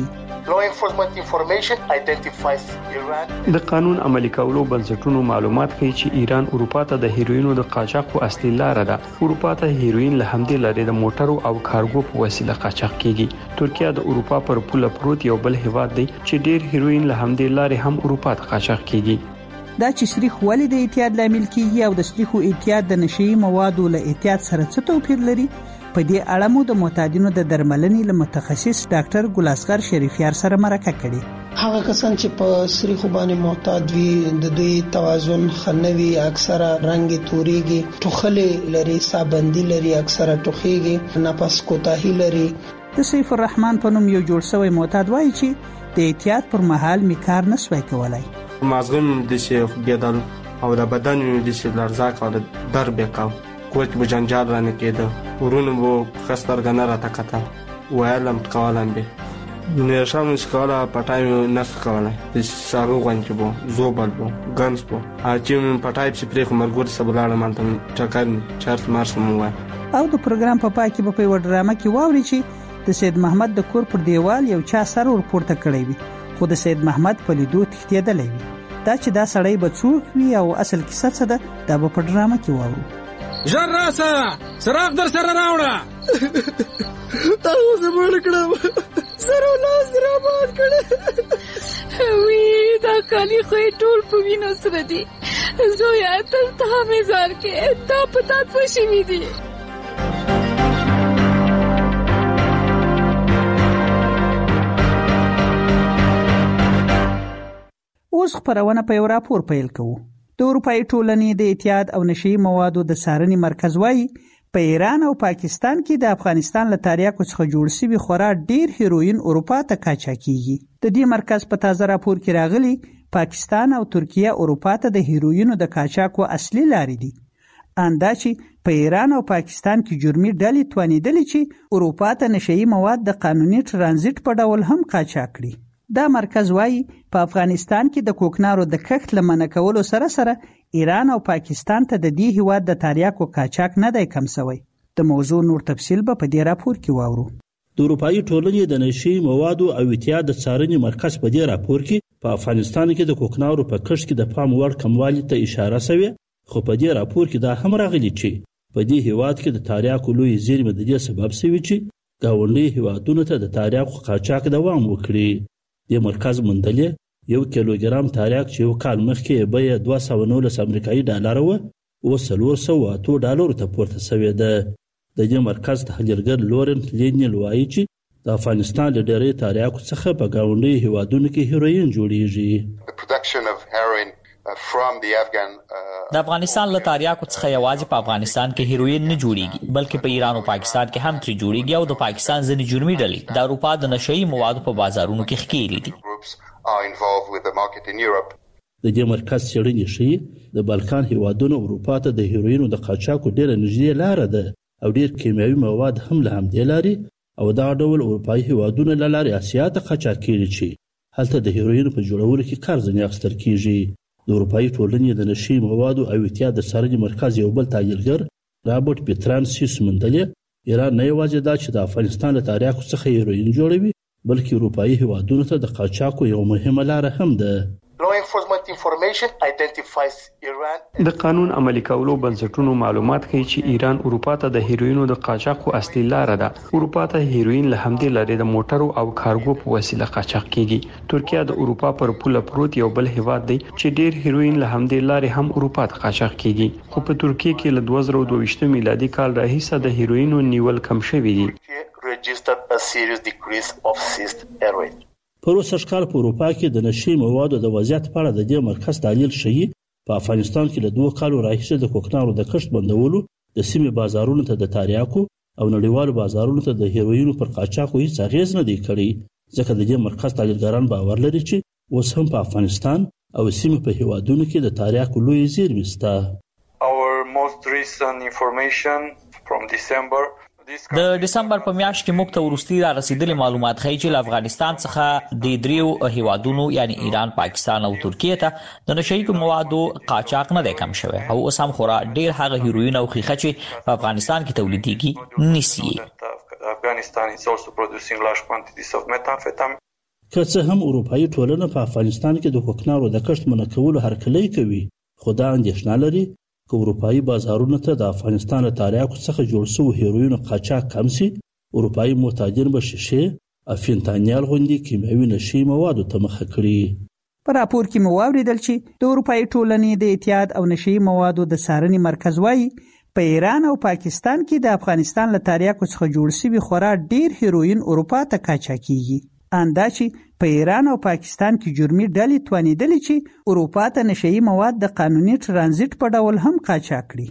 د قانون عملي کولو بنسټونو معلومات کوي چې ایران اروپا ته د هیروینو د قاچاق په اصلي لار ده. اروپا ته هیروین له همدې لارې د موټرو او کارګو په وسیله قاچاق کیږي. ترکیه د اروپا پر پوله پروت یو بل هیواد دی چې ډیر هیروین له همدې لارې هم اروپا ته قاچاق کیږي. دا چې سریخ ولې د اعتیاد لامل کیږي او د سریخو اعتیاد د نشئی موادو له اعتیاد سره څه توپیر لري، په دې اړه مو د معتادینو د درملنې له متخصص ډاکټر ګل اصغر شریفیار سره مرکه کړې. هغه کسان چې په سریخو باندې معتاد وي د دوی توازن خنوي، اکثره رنگ توريږي، ټوخلې لري، سابندي لري، اکثره ټوخيږي، نفس کوتاهي لري. د سیف الرحمن په نوم یو جوړ شوی معتاد وایي چې د اعتیاد پر مهال میکار نسوي کولای. مازغم د شي بيدل او د بدن د شي لرزاک او د درب کاو کوچ بجنجال رانه کېده ورونه وو خستر غنه را تکته وایلم کولم به نه شامل سکالا پټای نس کوله د سارو غونچ بو زوبل بو ګنس بو اچیم پټای چې پرې مرګور سبلاله مانته چکر چارت مارس مو او د پروګرام په پای کې په پیو ډرامه کې واوري چې د سید محمد د کور پر دیوال یو چا سر ور پورته کړی وي، خو د سید محمد په لیدو تښتېدلی وي. دا چې دا سړی به څوک وي او اصل کیسه څه ده، دا به په ډرامه کې واورو. ژر راسه، څراغ در سره راوړه. تاسو زموږ کړم سره لاس را باندې کړه. وی دا کالی خو ټول په وینو سره دي. زویا تل ته مې زار کې دا پتا څه شي وی دي. اوس خبرونه په یو راپور پیل کوو. د اروپאי ټولنې د اعتیاد او نشئی موادو د څارنې مرکز وايي په ایران او پاکستان کې د افغانستان له تاریاکو څخه جوړ شوی خورا ډیر هیروین اروپا ته قاچاقېږي. د دې مرکز په تازه راپور کې راغلي پاکستان او ترکیه اروپا ته د هیروینو د قاچاقو اصلي لارې دي. اندا چې په ایران او پاکستان کې جرمي ډلې توانېدلې چې اروپا ته نشئی مواد د قانوني ترانزیت په ډول هم قاچاق کړي. دا مرکز وايي په افغانستان کې د کوکنارو د کښت لمنه کولو سره سره ایران او پاکستان ته د دې هیواد د تاریاکو قاچاق نه دی کم شوی. د موضوع نور تفصیل به په دې راپور کې واورو. د اروپאי ټولنې د نشئی موادو او اعتیاد د څارنې مرکز په دې راپور کې په افغانستان کې د کوکنارو په کښت کې د پام وړ کموالي ته اشاره شوی، خو په دې راپور کې دا هم راغلي چې په دې هیواد کې د تاریاکو لوی زیرمې د دې سبب شوی چې ګاونډي هیوادونو ته د تاریاکو قاچاق دوام وکړي. د مرکز مندلې یو کیلوګرام تاریاک چې یو کال مخکې به دوه سوه نولس امریکایي ډالر و او څلور سوه اته ډالر ته پورته شوې ده. د دې مرکز تحلیلګر لورنس لینیل وایي چې د افغانستان له ډېرې تاریاکو څخه په ګاونډي هیوادونو کې هیروین جوړیږي. د افغانستان له تاریاکو څخه یوازې په افغانستان کې هیروین نه جوړیږي بلکې په ایران او پاکستان کې هم ترې جوړیږي او د پاکستان ځینې جرمي ډلې د اروپا د نشئی موادو په بازارونو کې ښکېلې دي. د دې مرکز څېړنې ښيي د بالکان هیوادونو اروپا ته د هیروینو د قاچاقو ډېره نږدې لاره ده او ډېر کیمیاوي مواد هم له همدې لارې او دا ډول اروپایي هیوادونه له لارې اسیا ته قاچاق کېږي چې هلته د هیروینو په جوړولو کې کار ځنې اخیستل کېږي. د اروپאי ټولنې د نشئی موادو او اعتیاد د څارنې مرکز یو بل تحلیلګر رابرټ پیترانسیس مندلې ایران نه یوازې دا چې د افغانستان له تاریاکو څخه هیروین جوړوي بلکې اروپאי هیوادونو ته د قاچاقو یو مهمه لار هم ده. د قانون عملي کولو بنسټونو معلومات کوي چې ایران اروپا ته د هیروینو د قاچاقو اصلي لار ده. اروپا ته هیروین له همدې لارې د موټرو او کارګو په وسیله قاچاق کیږي. ترکیه د اروپا پر پوله پروت یو بل هیواد دی چې ډیر هیروین له همدې لارې هم اروپا ته قاچاق کیږي. خو په ترکیه کې له دوه زره دوه ویشت میلادي کال راهیسه د هیروینو نیول کم شوی دی. پروسه ښکار په اروپا کې د نشئی موادو د وضعیت په اړه د دې مرکز تحلیل ښيي په افغانستان کې له دوه کالو راهیسې د کوکنارو د کښت بندولو د سیمې بازارونو ته د تاریاکو او نړیوالو بازارونو ته د هیروینو پر قاچاقو هیڅ اغیز نه دی کړی، ځکه د دې مرکز تحلیلګران باور لري چې اوس هم په افغانستان او سیمې په هیوادونو کې د تاریاکو لوی زیرمې شته. Our most recent information from December د دسمبر په میاشت کې موږ ته وروستي را رسیدلي معلومات ښیي چې له افغانستان څخه د دریو هیوادونو یعنی ایران، پاکستان او ترکیه ته د نشئی موادو قاچاق نه دی کم شوی او اوس هم خورا ډیر هغه هیروین او خیخه چې په افغانستان کې تولیدېږي نیسي. که که څه هم اروپایي ټولنه په افغانستان کې د کوکنارو د کښت منع کولو هرکلی کوي، خو دا اندېښنه لري که اروپایي بازارونو ته د افغانستان له تریاکو څخه جوړ شوو هیروینو قاچاق کم سي، اروپایي معتادین به شیشې او فینتانیل غوندې کیمیاوي نشي موادو ته مخه کړي. په راپور کې مو واوریدل چې د اروپایي ټولنې د اعتیاد او نشي موادو د څارنې مرکز وايي په ایران او پاکستان کې د افغانستان له تریاکو څخه جوړ شوي خورا ډیر هیروین اروپا ته قاچاقېږي. اندا چې په ایران او پاکستان کې جرمي ډلې توانېدلې چې اروپا ته نشي مواد د قانوني ترانزیت په ډول هم قاچاق کړي.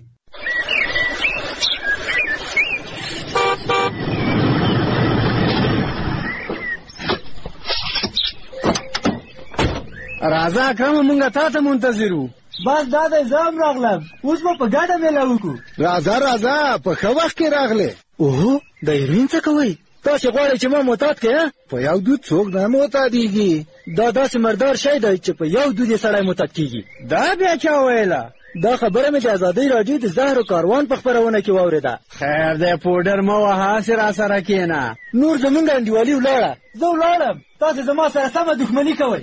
راځه کوم مونږه تا ته منتظرو. بس دا د زام راغلم، اوس به په ګډه میله وکړو. راځه راځه په ښه وخت کې راغلې. اوهو د هیروین څه کوئ؟ تاسې غواړئ چې ما معتاد کړې؟ په یو دود څوک نه معتادېږي. دا داسې مردار شی دی چې په یو دود یې سړی معتاد کېږي. دا بیا چا ویله؟ دا خبره مې د ازادۍ راډیو د زهرو کاروان په خپرونه کې واورېده. خیر دی پوډر مه وهه، هسې راسره کښېنه. نور زمونږ انډیوالي ولاړه. زه ولاړم، تاسې زما سره سمه دښمني کوئ.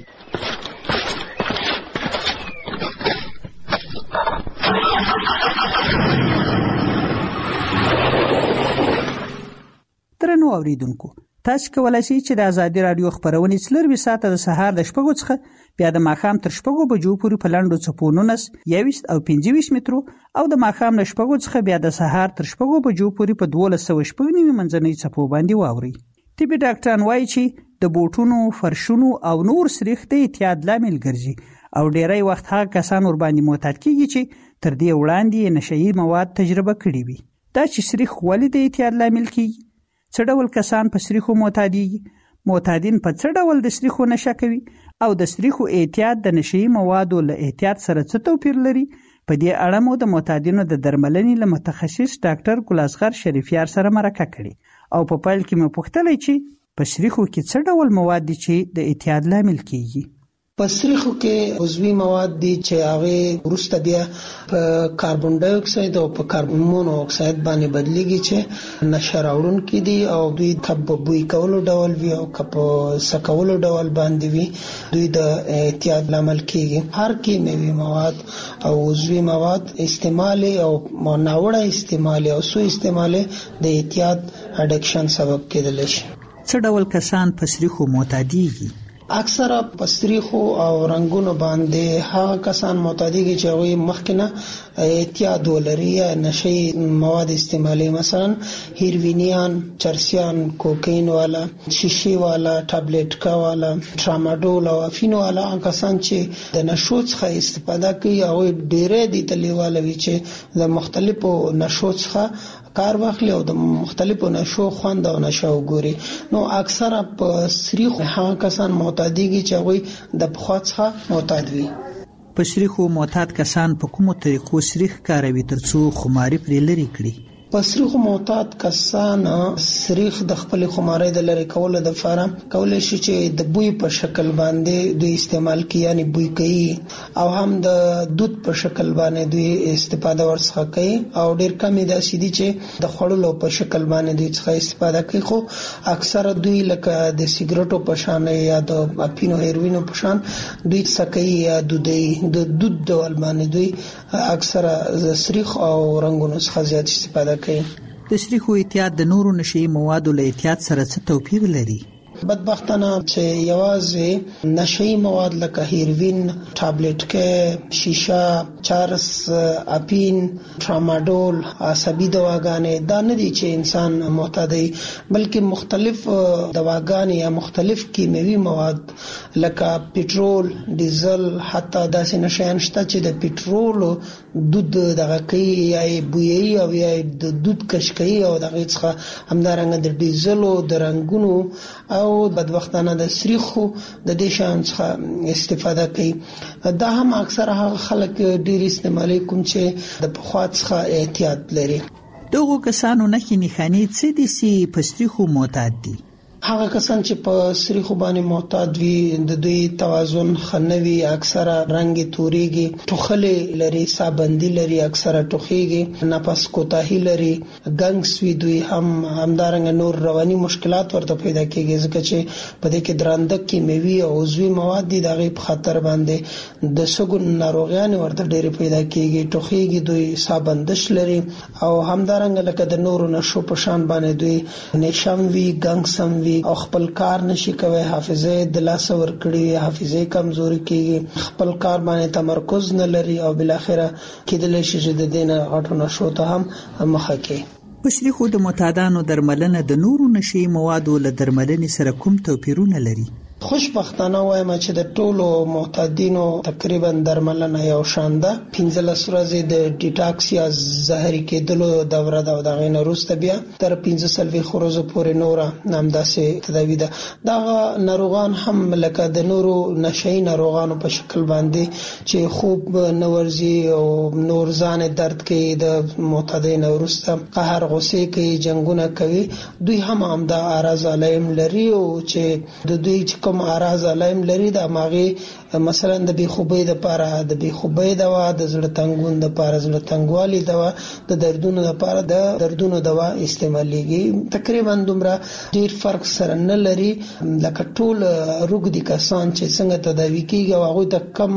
درنو اوریدونکو، تاسو کولای شئ چې د ازادي رادیو خبرونه څلور ساعته د سهار د شپږو څخه بیا د ماښام تر شپږو بجو پورې په لاندو څپو نولس، یوویشت او پنځه ویشت مترو او د ماښام له شپږو څخه بیا د سهار تر شپږو بجو پورې په دولس سوه شپږ نوي منځنۍ څپو باندې واورئ. طبي ډاکټران وایي چې د بوټونو، فرشونو او نور سریښ د اعتیاد لامل ګرځي او ډیری وخت هغه کسان ور باندې معتاد کیږي چې تر دې وړاندې نشئی مواد تجربه کړي وي. دا چې سریښ ولې د اعتیاد لامل کیږي، څه ډول کسان په سریښو معتادیږي، معتادین په څه ډول د سریښو نشه کوي او د سریښو اعتیاد د نشئی موادو له اعتیاد سره څه توپیر لري، په دې اړه مو د معتادینو د درملنې له متخصص ډاکټر ګلاسغر شریفیار سره مرکه کړې او په پیل کې مې پوښتلې چې په سریښو کې څه ډول مواد دي چې د اعتیاد لامل کیږي. په سریښو کې عضوي مواد دي چې هغه وروسته بیا په کاربن ډای اکساید او په کاربن مونو اکساید باندې بدلیږي چې نشه راوړونکي دي او دوی کب بوی کولو ډول وي او کب سکولو ډول باندې وي، دوی د اعتیاد لامل کیږي. هر کیمیاوي مواد او عضوي مواد استعمال او ناوړه استعمال او سو استعمال د اعتیاد اډکشن سبب کېدل شي. څه ډول کسان په سریښو معتادیږي؟ اکثره پستریخو او رنگونو باندې هغه کسان معتادیږي چې هغه مخکنه اعتیاد ولري یا نشئی مواد استعمالي، مثلا هیروینیان، چرسیان، کوکین والا، شیشې والا، ټابلیټکا والا، ټراماډول او افین والا کسان چې د نشو څخه استفاده کوي او ډېرې دي تلیواله وي چې د مختلفو نشو څخه کار واخلي او د مختلفو نشو خوند او نشه وګوري. نو اکثره په سریښو هغه کسان معتادیږي چې هغه د پخوا څخه معتاد وي. په سریښو معتاد کسان په کومو طریقو سریښ کاروي ترڅو خماري پرې لري کړي؟ په سریښو معتاد کسان سریښ د خپل خماري د لري کولو د لپاره کولای شي چې د بوی په شکل باندې دوی استعمال کوي، یعنی بوی کوي، او هم د دود په شکل باندې دوی استفاده ورڅخه کوي او ډیر کم د سیدي چې د خړلو په شکل باندې دوی څخه استفاده کوي. خو اکثر دوی لکه د سیګریټو په شان یا د اپینو هیروینو په شان دوی سکي یا دودي د دود ډول باندې دوی اکثر سریښ او رنگونو څخه زیات استفاده کوي. د سریښو اعتیاد د نورو نشئی موادو له اعتیاد سره څه توپیر لري؟ بدبختانه چې یوازې نشئی مواد لکه هیروین، ټابلیټکا، شیشه، چرس، اپین، ټراماډول، عصبي دواګانې دا نه دي چې انسان معتادي، بلکې مختلف دواګانې یا مختلف کیمیاوي مواد لکه پټرول، ډیزل، حتی داسې نشيان شته چې د پټرول دود دغه کوي یا بویي او یا د دود کشکي او دغه څخه همدارنګه د ډیزلو د رنگونو او بدبختانه د سریښو د دې شان څخه استفاده کوي. دا هم اکثر هغه خلک ډیر استعمالي کوم چې د پخوا څخه احتیاط لري. دغه کسانو نه کې نښانې څه دي چې په سریښو معتاد دي؟ هغه کسان چې په سریخو باندې معتاد وي د دوی توازن خنوي، اکثره رنگ توريږي، ټوخلې لري، سابندي لري، اکثره ټوخيږي، نفس کوتاهي لري، ګنګس وي، دوی هم همدارنګ نور رواني مشکلات ورته پیدا کیږي ځکه چې په دې کې درانده کیمیاوي او عضوي مواد دي دغه په خطر باندې د سګون ناروغیان ورته ډېر پیدا کیږي، ټوخيږي، دوی سابندش لري او همدارنګ لکه د نورو نشو په شان باندې دوی نشم وي، ګنګسم وي او خپل کار نشي کوي، حافظه د لاس ور کړی، حافظه کمزوري کیږي، خپل کار باندې تمرکز نه لري او بل اخره کېدل شي چې د دینه غټو نشو ته هم مخه کوي. په سریخو د معتادانو درملنه د نورو نشي موادو له درملنې سره کوم توپیرونه لري؟ خوشبختانه وایم چې د ټولو معتادینو تقریبا درملنه یو شان ده. پنځلس ورځې د ډیټاکس یا زهري کېدلو دوره ده او دغه نه وروسته بیا تر پنځه څلوېښت ورځو پورې نوره همداسې تداوي ده. دغه ناروغان هم لکه د نورو نشهي ناروغانو په شکل باندې چې خوب نه ورځي او نور ځان درد کوي، د معتادۍ نه وروسته قهر، غوسې کوي، جنګونه کوي، دوی هم همدا اعراض علایم لري او چې د دوی چې کوم اعراض علایم لري د ماغي مثلا د بیخوبۍ لپاره د بیخوبۍ دوا، د زړه تنګون لپاره زړه تنګوالي دوا، د دردونو لپاره د دردونو دوا استعماليږي. تقریبا دومره ډیر فرق سره نه لري لکه ټول روغدي کسان چې څنګه تداوي کیږي او هغه د کم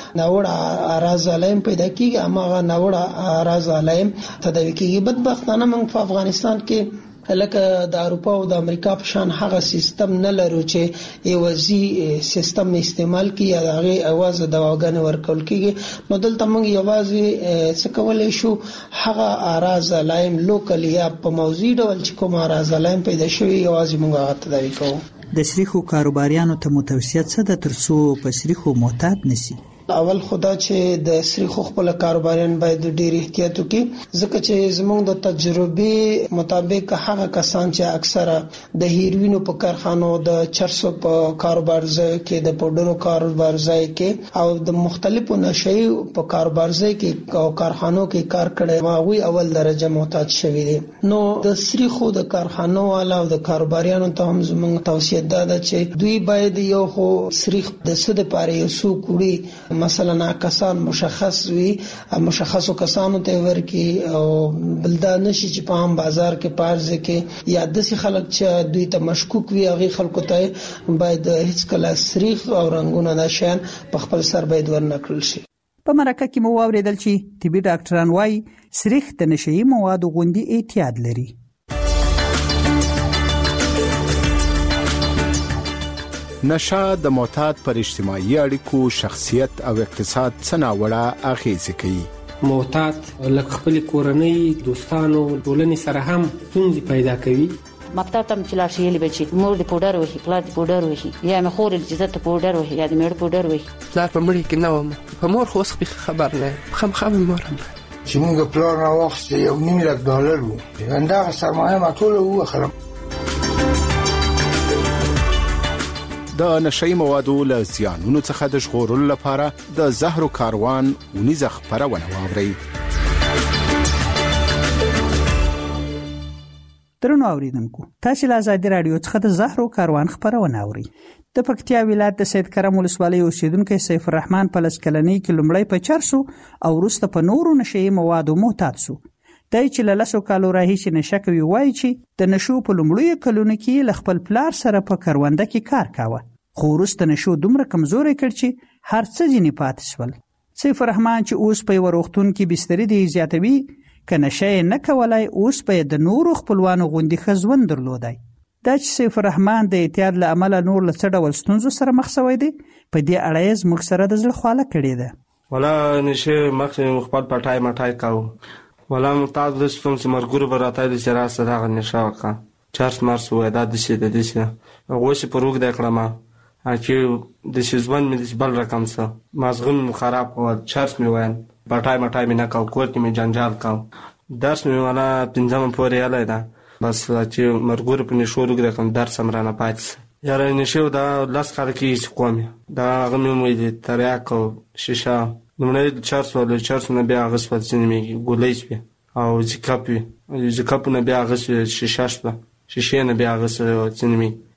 ناوړه اعراض علایم پیدا کیږي، اماغه ناوړه اعراض علایم تداوي کیږي. بدبختانه موږ په افغانستان کې لکه د اروپا او د امریکا په شان هغه سیستم نه لرو چې ایوازي سیستم استعمال کی یا هغه اواز دواګانې ورکول کیږي. نو دلته موږ یوازې څه کولای شو، هغه اعراض علایم لوکل یا په موضوعي ډول چې کوم اعراض علایم پیدا شوي یوازې موږ هغه تداوي کوو. د سریخو کاروباریانو ته متوسط څه د ترڅو په سریخو معتاد نشي؟ اول خدا چې د سریخو خپل کاروباریان باید ډیر احتیاط وکړي ځکه چې زموږ د تجربه مطابق هغه کسان چې اکثره د هیروینو په کارخانو، د چرسو په کاروبار ځای کې، د پودرو کاروبار ځای کې او د مختلفو نشئی په کاروبار ځای کې او کارخانو کې کار کړي واغوي اول درجه معتاد شوی دي. نو د سریخو د کارخانو والا او د کاروباریانو ته هم زموږ توصیه ده چې دوی باید یو خو سریخ د سود لپاره یو سو کوړي مثلا کسان مشخص وي، مشخصو کسانو ته ورکی او بلدان نشي چې په عام بازار کې پارځ کې یا د سي خلک چې دوی ته مشکوک وي هغه خلکو ته باید هیڅ کله سریخ او رنگونه نشان په خپل سر باید ورنکړل شي. په مرکه کې مو واوریدل چې طبي ډاکټران وايي سریخ د نشئی موادو غوندي اعتیاد لري. نشه د معتاد پر اجتماعي اړیکو، شخصیت او اقتصاد څناوړه اغیزه کوي. معتاد لکه خپل کورنۍ، دوستانو، ټولنې سره هم ستونزې پیدا کوي. مکتب ته چې لاړ شي لبچې مور د پودر وهي، پلار د پودر وهي، یا مې خور د عزت پودر وهي، یا د مېړه پودر وهي. پلار په مړي کې نه وم، په مور خو څه خبر نه، خام خام مور هم چې موږ پلار نه وخت یو نیم لک ډالر وو، دا سرمایه ما ټول وخرم. د نشئی موادو له زیانونو څخه د ژغورلو لپاره د زهرو کاروان ونیزه خپرونه واورئ. درنو اوریدونکو، تاسو له آزادي رادیو څخه د زهرو کاروان خپرونه اورئ. د پکتیا ولایت د سید کرم ولسوالۍ اوسیدونکو سیف الرحمن په لسکلنۍ کې لومړی په چرسو او وروسته په نورو نشئی موادو معتاد شو. دای چې له لسو کالو راهیسې نشه کوي وایي چې د نشو په لومړیو کلونو کې له خپل پلار سره په کرونده کې کار کاوه، خو وروسته نشو دومره کمزوری کړ چې هر څه ځینې پاتې شول. سیف الرحمن چې اوس په یوه روغتون کې بستري دی زیاتوي، که نشه یې نه کولای اوس به د نورو خپلوانو غوندې ښه ژوند درلودی. دا چې سیف الرحمن د اعتیاد له امله نور له څه ډول ستونزو سره مخ شوی دی، په دې اړه یې زموږ سره د زړه خواله کړې ده. ولا نشه مخکې خپل پټای مټای کاوه، ولا متعد د ستوم چې مرګور براتای د چر سره غ نشه وکا چارس مارس وای دا د شه د دې شه غوښه پروګ د کړما چې د شزبن مې د بل رقم سره مازغم خراب او چارس مې وای پټای مټای مې نه کاو، کور کې مې جنجال کاو، درس مې ولا پنځم پورې اله دا بس چې مرګور په نشو روګ د کم درس امرانه پاتې یاره نشو دا لاس کار کې کوم دا غمې مې د تریاک او شیشه نمونه چارس ولا چارس نه بیا غس په سینمې ګولېس بیا او ځکاپي ځکاپ نه بیا غس شیشه شپه شیشه نه بیا غس سینمې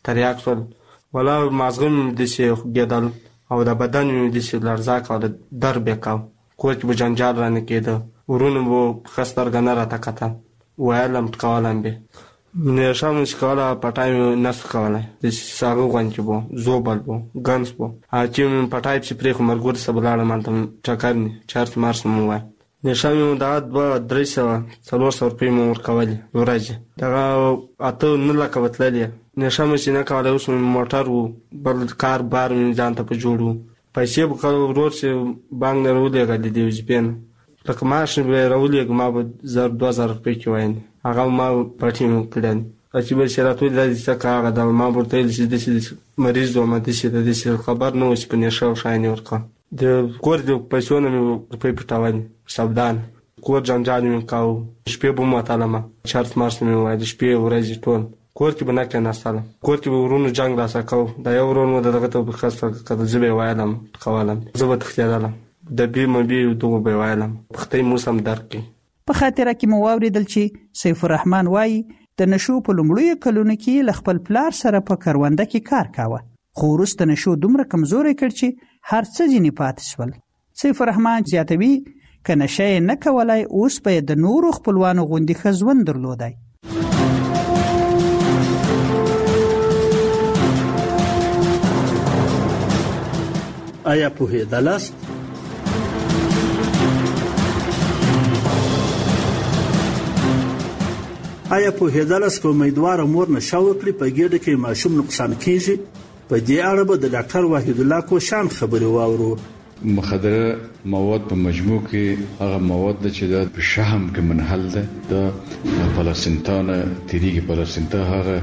تریاک شول، ولا مازغه مې داسې خوږېدل او د بدن مې داسې لړزاک او د درد یې کاو. کور کې به جنجال رانه کېده، ورونو به ښه سترګه نه راته کتل، ویلم ټکولم به نیشه مې چې کوله پټای مې نسو کولی، داسې ساغه غوندې به زوبل به ګنس به چې مې پټای پسې پرېښو ملګرو سره به لاړم هلته چکر مې چرس مرس مې وویل. نیشه مې دغه دوه درې سوه څلور سوه روپۍ مې ورکولې ورځې، دغه اته نه لکه به تللې. نیشه مې چې نه کولی، اوس مې موټر و، بل کار بار مې ځان ته په جوړ و، پیسې به کله ورور چې بانک نه راولېږلې د وظیفې نه، لکه معاش به یې راولېږه، ما به زر دوه زره روپۍ کې ویل، هغه ما پټې مې کړل. چې به چې راته ویل دا دې څه که هغه ده، ما به ورته ویل چې داسې مریض وم، داسې ده داسې خبر نه و چې په نیشه او شیان یې ورکړه. د کور د پیسو نه مې روپۍ پټولې سودا نه، کور جنجال مې کاوه، شپې به م وتلم، چرس مرس مې وویل، شپې ورځې ټول کور کې به نه کېناستلم، کور کې به ورونو جنګ راسره کوو. دا یو ورور مو د دغه ته به ښه سترګه کتل، زه به یې ویلم ټکولم، زه به تښتېدلم، دبې مبې دغو به یې ویلم، پښتۍ مو اوس هم درک کړي. په خاطره کې مو واورېدل چې سیف الرحمن وایي د نشو په لومړیو کلونو کې له خپل پلار سره په کرونده کې کار کاوه، خو وروسته نشو دومره کمزوری کړ چې هر څه ځینې پاتې شول. سیف الرحمن زیاتوي که نشه یې نه کولای، اوس به یې د نورو خپلوانو غوندې ښه ژوند درلودی. آیا پوهېدلاست؟ آیا پوهېدلاست که امیدواره مور نشه وکړي په ګېډه کې ماشوم نقصان کیږي؟ په دې اړه به د ډاکټر وحید الله کوشان خبرې واورو. مخدره مواد په مجموع کې هغه مواد ده چې د شحم کې منحل ده، د پلاسنتا نه تیریږي. پلاسنتا هغه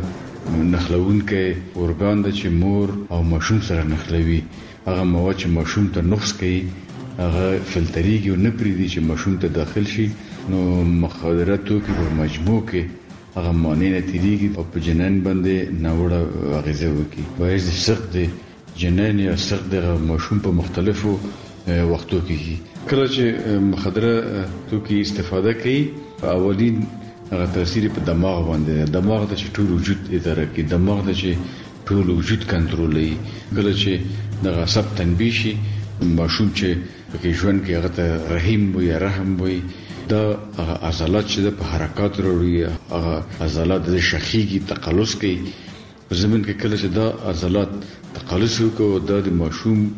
نښلونکی ارګان ده چې مور او ماشوم سره نښلوي. هغه مواد چې ماشوم ته نقص کوي هغه فلتریږي او نه پرېږدي چې ماشوم ته داخل شي. نو مخدره توکي په مجموع کې هغه معنی نه تیریږي او په جنین باندې ناوړه اغیزه وکړي. باید سخت دی جنین یا سخت د ماشوم په مختلفو وختو کې کله چې مخدره توکي استفاده کوي، اولین هغه تاثیر په دماغ باندې، دماغ د ټول وجود اداره کوي، دماغ د ټول وجود کنټرولوي. کله چې د عصب تنبیه شي، ماشوم چې په ژوند کې هغه ته رحیم وي یا رحم وي، دا هغه عضلات چې په حرکات وروړي، هغه عضلات د شخیږي، تقلص کوي. په زمين کې کله چې دا عضلات تقلص وکړي، دا د ماشوم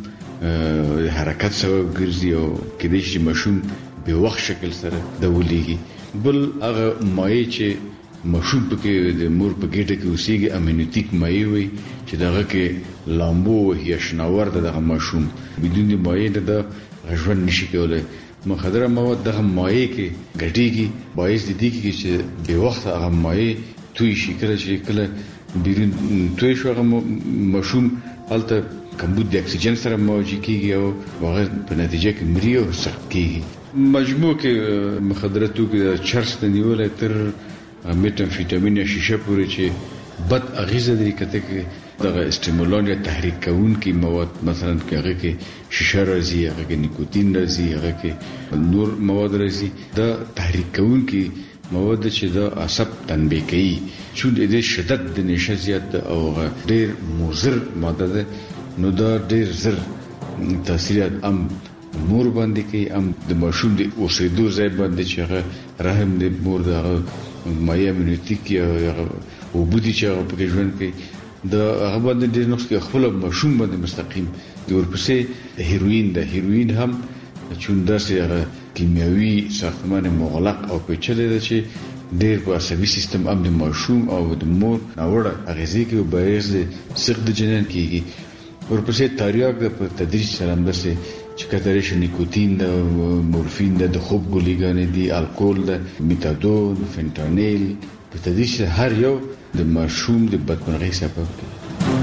حرکت سبب ګرځي او کله چې ماشوم به وخت شکل سره د ولېږي. بل هغه مایع چې ماشوم پکې د مور په ګېډه کې اوسېږي، امینوتیک مایع وي چې دغه کې لامبو یا شناور دغه ماشوم بدون د مایع د ژوند نشي کولای. مخدره مواد دغه مایع کې ګډېږي، باعث دي کې چې به وخت هغه مایع توی شي. کله چې کله بیرون توی شو هغه ماشوم هلته کمبود د اکسیجن سره مواجه کیږي او هغه په نتیجه کې مري او سخت کیږي. مجموع کې مخدره توکي د چرس د نیولې تر میتامفیټامین یا شیشه پورې چې بد اغیزه لري، کته کې دغه استیمولان یا تحریک کوونکي مواد، مثلا کې هغه کې شیشه راځي، هغه کې نیکوتین راځي، هغه کې نور مواد راځي. دا تحریک کوونکي مواد چې د عصب تنبیه کوي، چې د شدت د نشه زیات او ډېر مضر ماده ده، نو دا ډېر زر تاثیرات هم مور باندې کوي، هم د ماشوم د اوسېدو ځای باندې چې هغه رحم د مور د مایع امینوتیک یا وبودي چې هغه په ژوند کې د هغه باندې ډېر نقص کوي. خپل ماشوم باندې مستقیم د ورپسې هیروین ده. هیروین هم چون داسې هغه کیمیاوي ساختمان مغلق او پیچلی ده چې ډېر په عصبي سیستم هم د ماشوم او د مور ناوړه اغېزې کوي او باعث د سقط د جنین کېږي. ورپسې تریاک ده په تدریج سره همداسې چې کتلی شي نیکوتین ده، مورفین ده، د خوب ګولیګانې دي، الکول ده، میتادون، فنټانیل، په تدریج سره هر یو د ماشوم د بدمرغۍ سبب کېږي.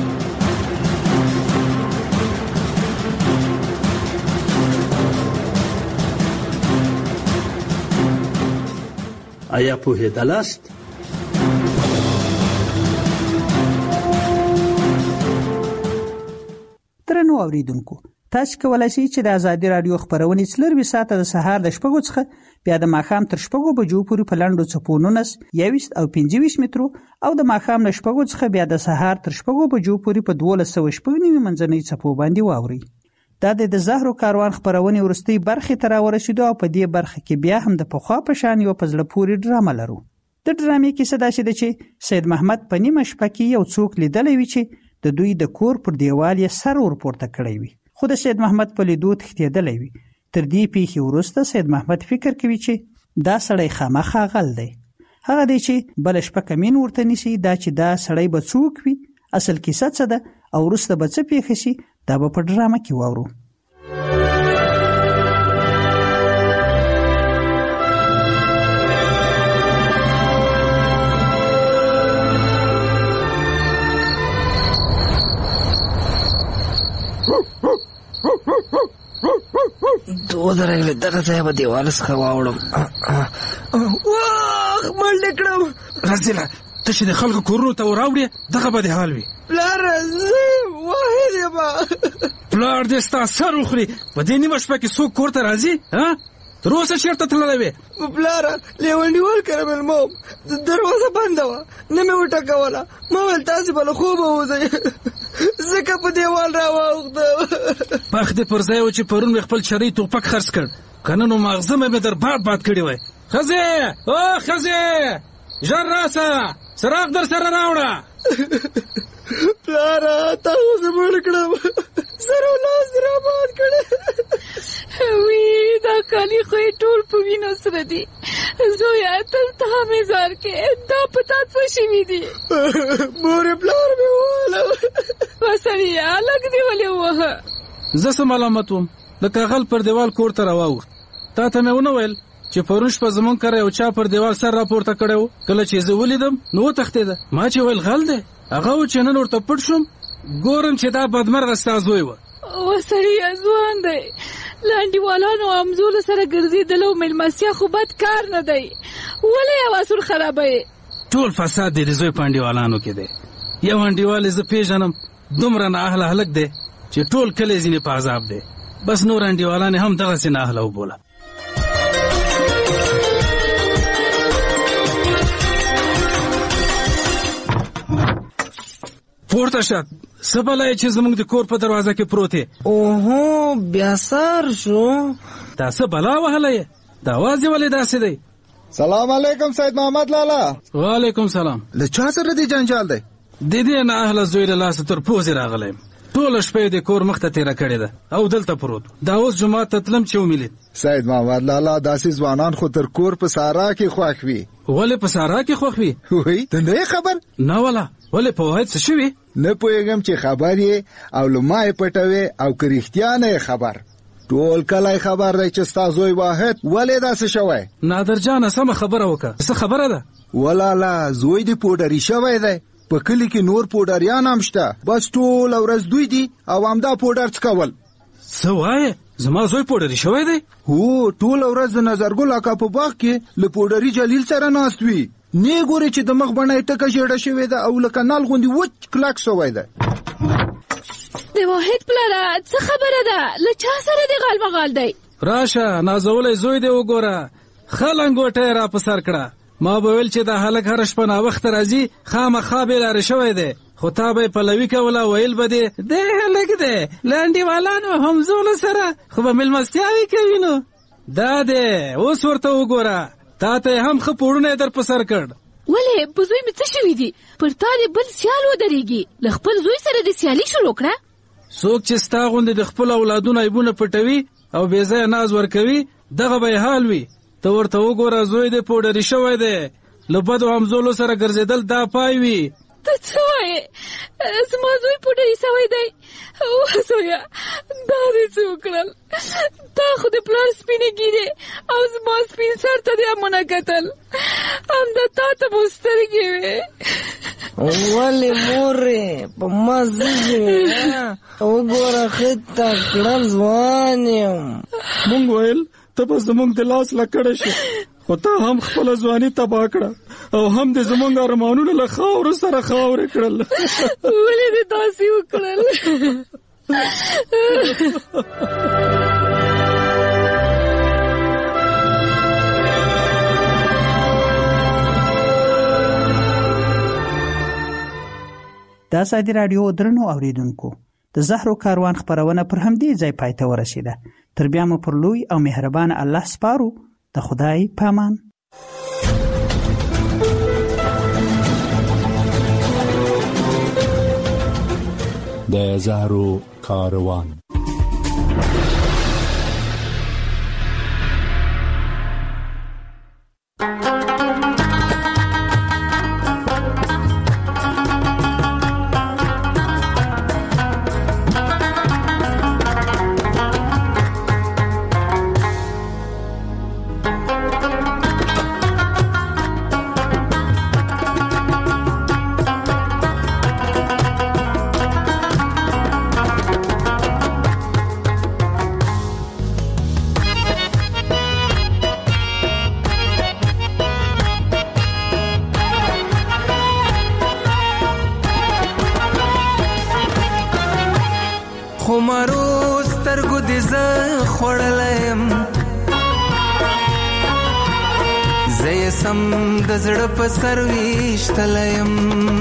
آیا پوهېدلاست؟ درنو اوریدونکو، تاسو کولای شئ چې د ازادي رادیو خبرونه څلور ساعته د سهار د شپږو څخه بیا د ماښام تر شپږو بجو پورې په لاندو څپو نولس یویشت او پنځه ویشت مترو او د ماښام له شپږو څخه بیا د سهار تر شپږو بجو پورې په دولس سوه شپږ نوي منځنۍ څپو باندې واورئ. دا د زهرو کاروان خبرونې وروستۍ برخې ته راورسېدو او په دې برخه کې بیا هم د پخوا په شان یو په زړه پورې ډرامه لرو. د ډرامې کیسه داسې ده چې سید محمد په نیمه شپه کې یو څوک لیدلی وي چې د دوی د کور پر دیوال یې سر ورپورته کړی وي، خو د سید محمد په لیدو تښتېدلی وي. تر دې پیښې وروسته سید محمد فکر کوي چې دا سړی خامخا غل دی. هغه دی چې بله شپه کمین ورته نیسي، دا چې دا سړی به څوک وي، اصل کیسه څه ده او وروسته به څه پیښه شي، دا به په ډرامه کې واورو. دو درنګ دغه ځای به دیوال څخه واوړم. واه منډه کړم. راځه ته چې د خلکو کورونو ته وراوړې دغه به د حال وي. پلار زه واحد یم. پلار دې ستا سر وخوري. په دې نیمه شپه کې څوک کور ته راځي؟ ها تر اوسه چېرته تللی وې؟ پلار لیونډیوال کړه مېلموم، دروازه بنده وه، نه مې وټکوله. ما ویل تاسې به له خوبه ووځئ، ځکه په دیوال راواوښتم. بخت دې پر ځای و چې پرون مې خپل چرۍ توپک خرڅ کړ، که نه نو ماغزه مې در باد باد کړی وی. ښځې او ښځې ژر راسه، څراغ در سره راوړه. پلاره تا خو زه مړ کړم، سر او لاس دې راباد کړی. وی دا کالي خو یې ټول په وینو سره دي. زویه دلته مې ځار کې دا په تا څه شوي دي؟ مورې پلار مې ووهله. وسړیه لږ دې ولې ووهه؟ زه څه ملامت وم؟ لکه غل پر دیوال کور ته راواوښت. تا ته مې ونه ویل چې پرون شپه زمونږ کره یو چا پر دیوال سر راپورته کړی و؟ کله چې زه ولیدم نو وتښتېده. ما چې ویل غل دی، هغه و چې نن ورته پټ شوم، ګورم چې دا بدمرغه ستا زوی و. وسړیه ځوان دی، له انډیوالانو او همزولو سره ګرځېدل او مېلمستیا خو بد کار نه دی، ولې یو اصول خرابوې؟ ټول فساد دی د زوی په انډیوالانو کې دی. یو انډیوال یې زه پېژنم، دومره نااهله هلک دی چې ټول کلی ځینې په عذاب دی. بس نور انډیوالان هم دغسې نااهله وبوله. پورته شه، څه بلا چې زموږ د کور په دروازه کې پروت یې. اوهو بیا سار شو. دا څه بلا وهلی یې؟ دا اواز یې ولې داسې دی؟ سلام علیکم سید محمد لالا. وعلیکم سلام. له چا سره دې جنجال دی؟ د دې نااهله زوی له لاسه تر پوزې راغلی یم. ټوله شپه یې د کور مخ ته تېره کړې ده او دلته پروت. دا اوس جومات ته تلم چې ومې سید محمد لالا داسې ځوانان خو تر کور په سارا کې خوښ وي. ولې په سارا کې خوښ وي؟ وایي ته نه خبر؟ نه ولا ولې په واحد څه شوي؟ نه پوهېږم چې خبر یې او له ما یې پټوې او که رښتیا نه یې خبر. ټول کلی خبر دی چې ستا زوی واحد ولې داسې شوی. نادرجانه سمه خبره وکړه. څه خبره ده؟ ولالا زوی دې پوډري شوی دی. په کلي کې نور پوډریان هم شته، بس ټول ورځ دوی دي او همدا پوډر څکول. څه وایې؟ زما زوی پوډري شوی دی؟ هو ټول ورځ د نظرګل اکا په باغ کې له پوډري جلیل سره ناست وي. نه ګوري چې د مخ بڼه یې ټکه ژېړه شوې ده او لکه نال غوندې وچ کلک شوی ده. د واحد پلاره څه خبره ده؟ له چا سره دې غال مغال دی؟ راشه نازولی زوی دې وګوره. ښه لنګوټه یې را په سر کړه. ما به ویل چې دا هلک هره شپه ناوخته راځي، خامخا بې لارې شوی دی، خو تا به یې پلوي کوله، ویل به دې دی هلک دی له انډیوالانو همزولو سره خو به مېلمستیاوې کوي. نو دا دی اوس ورته وګوره، تا ته هم ښه پوړونه یې در په سر کړ. ولې په زوی مې څه شوي دي؟ پر تا دې بل سیال ودرېږي، له خپل زوی سره دې سیالي شروع کړه. څوک چې ستا غوندې د خپلو اولادونو عیبونه پټوي او بې ځایه ناز ورکوي، دغه به یې حال وي. ته ورته وګوره زوی دې پوډري شوی دی، له بدو همزولو سره ګرځېدل دا پای وي. ته څه وایې؟ زما زوی پوډري شوی دی؟ وزویه دا دې څه وکړل؟ تا خو د پلار سپینې ګیرې او زما سپین سر ته دې هم ونه کتل، همدا تا ته مو سترګې وې. ولې مورې په ما زیږې وګوره ښه تکړه ځوان یم. مونږ ویل ته به زمونږ د لاس لکړه شي، خو تا هم خپله ځواني تباه کړه او هم د زمونږ ارمانونه له خاورو سره خاورې کړل. ولې دې داسې وکړل؟ د ازادي راډیو درنو اوریدونکو د زهرو کاروان خبرونه پر همدې ځای پای ته ورسیده. تر بیا مو پر لوی او مهربان الله سپارو. د خدای پامان. د زهرو کاروان. د زړه په سر ویشتلیم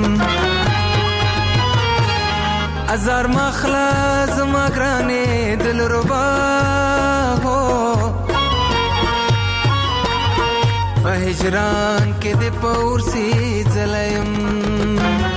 ازار مخلا زما ګرانې دلربا هو په هجران کې د پورسي ځلیم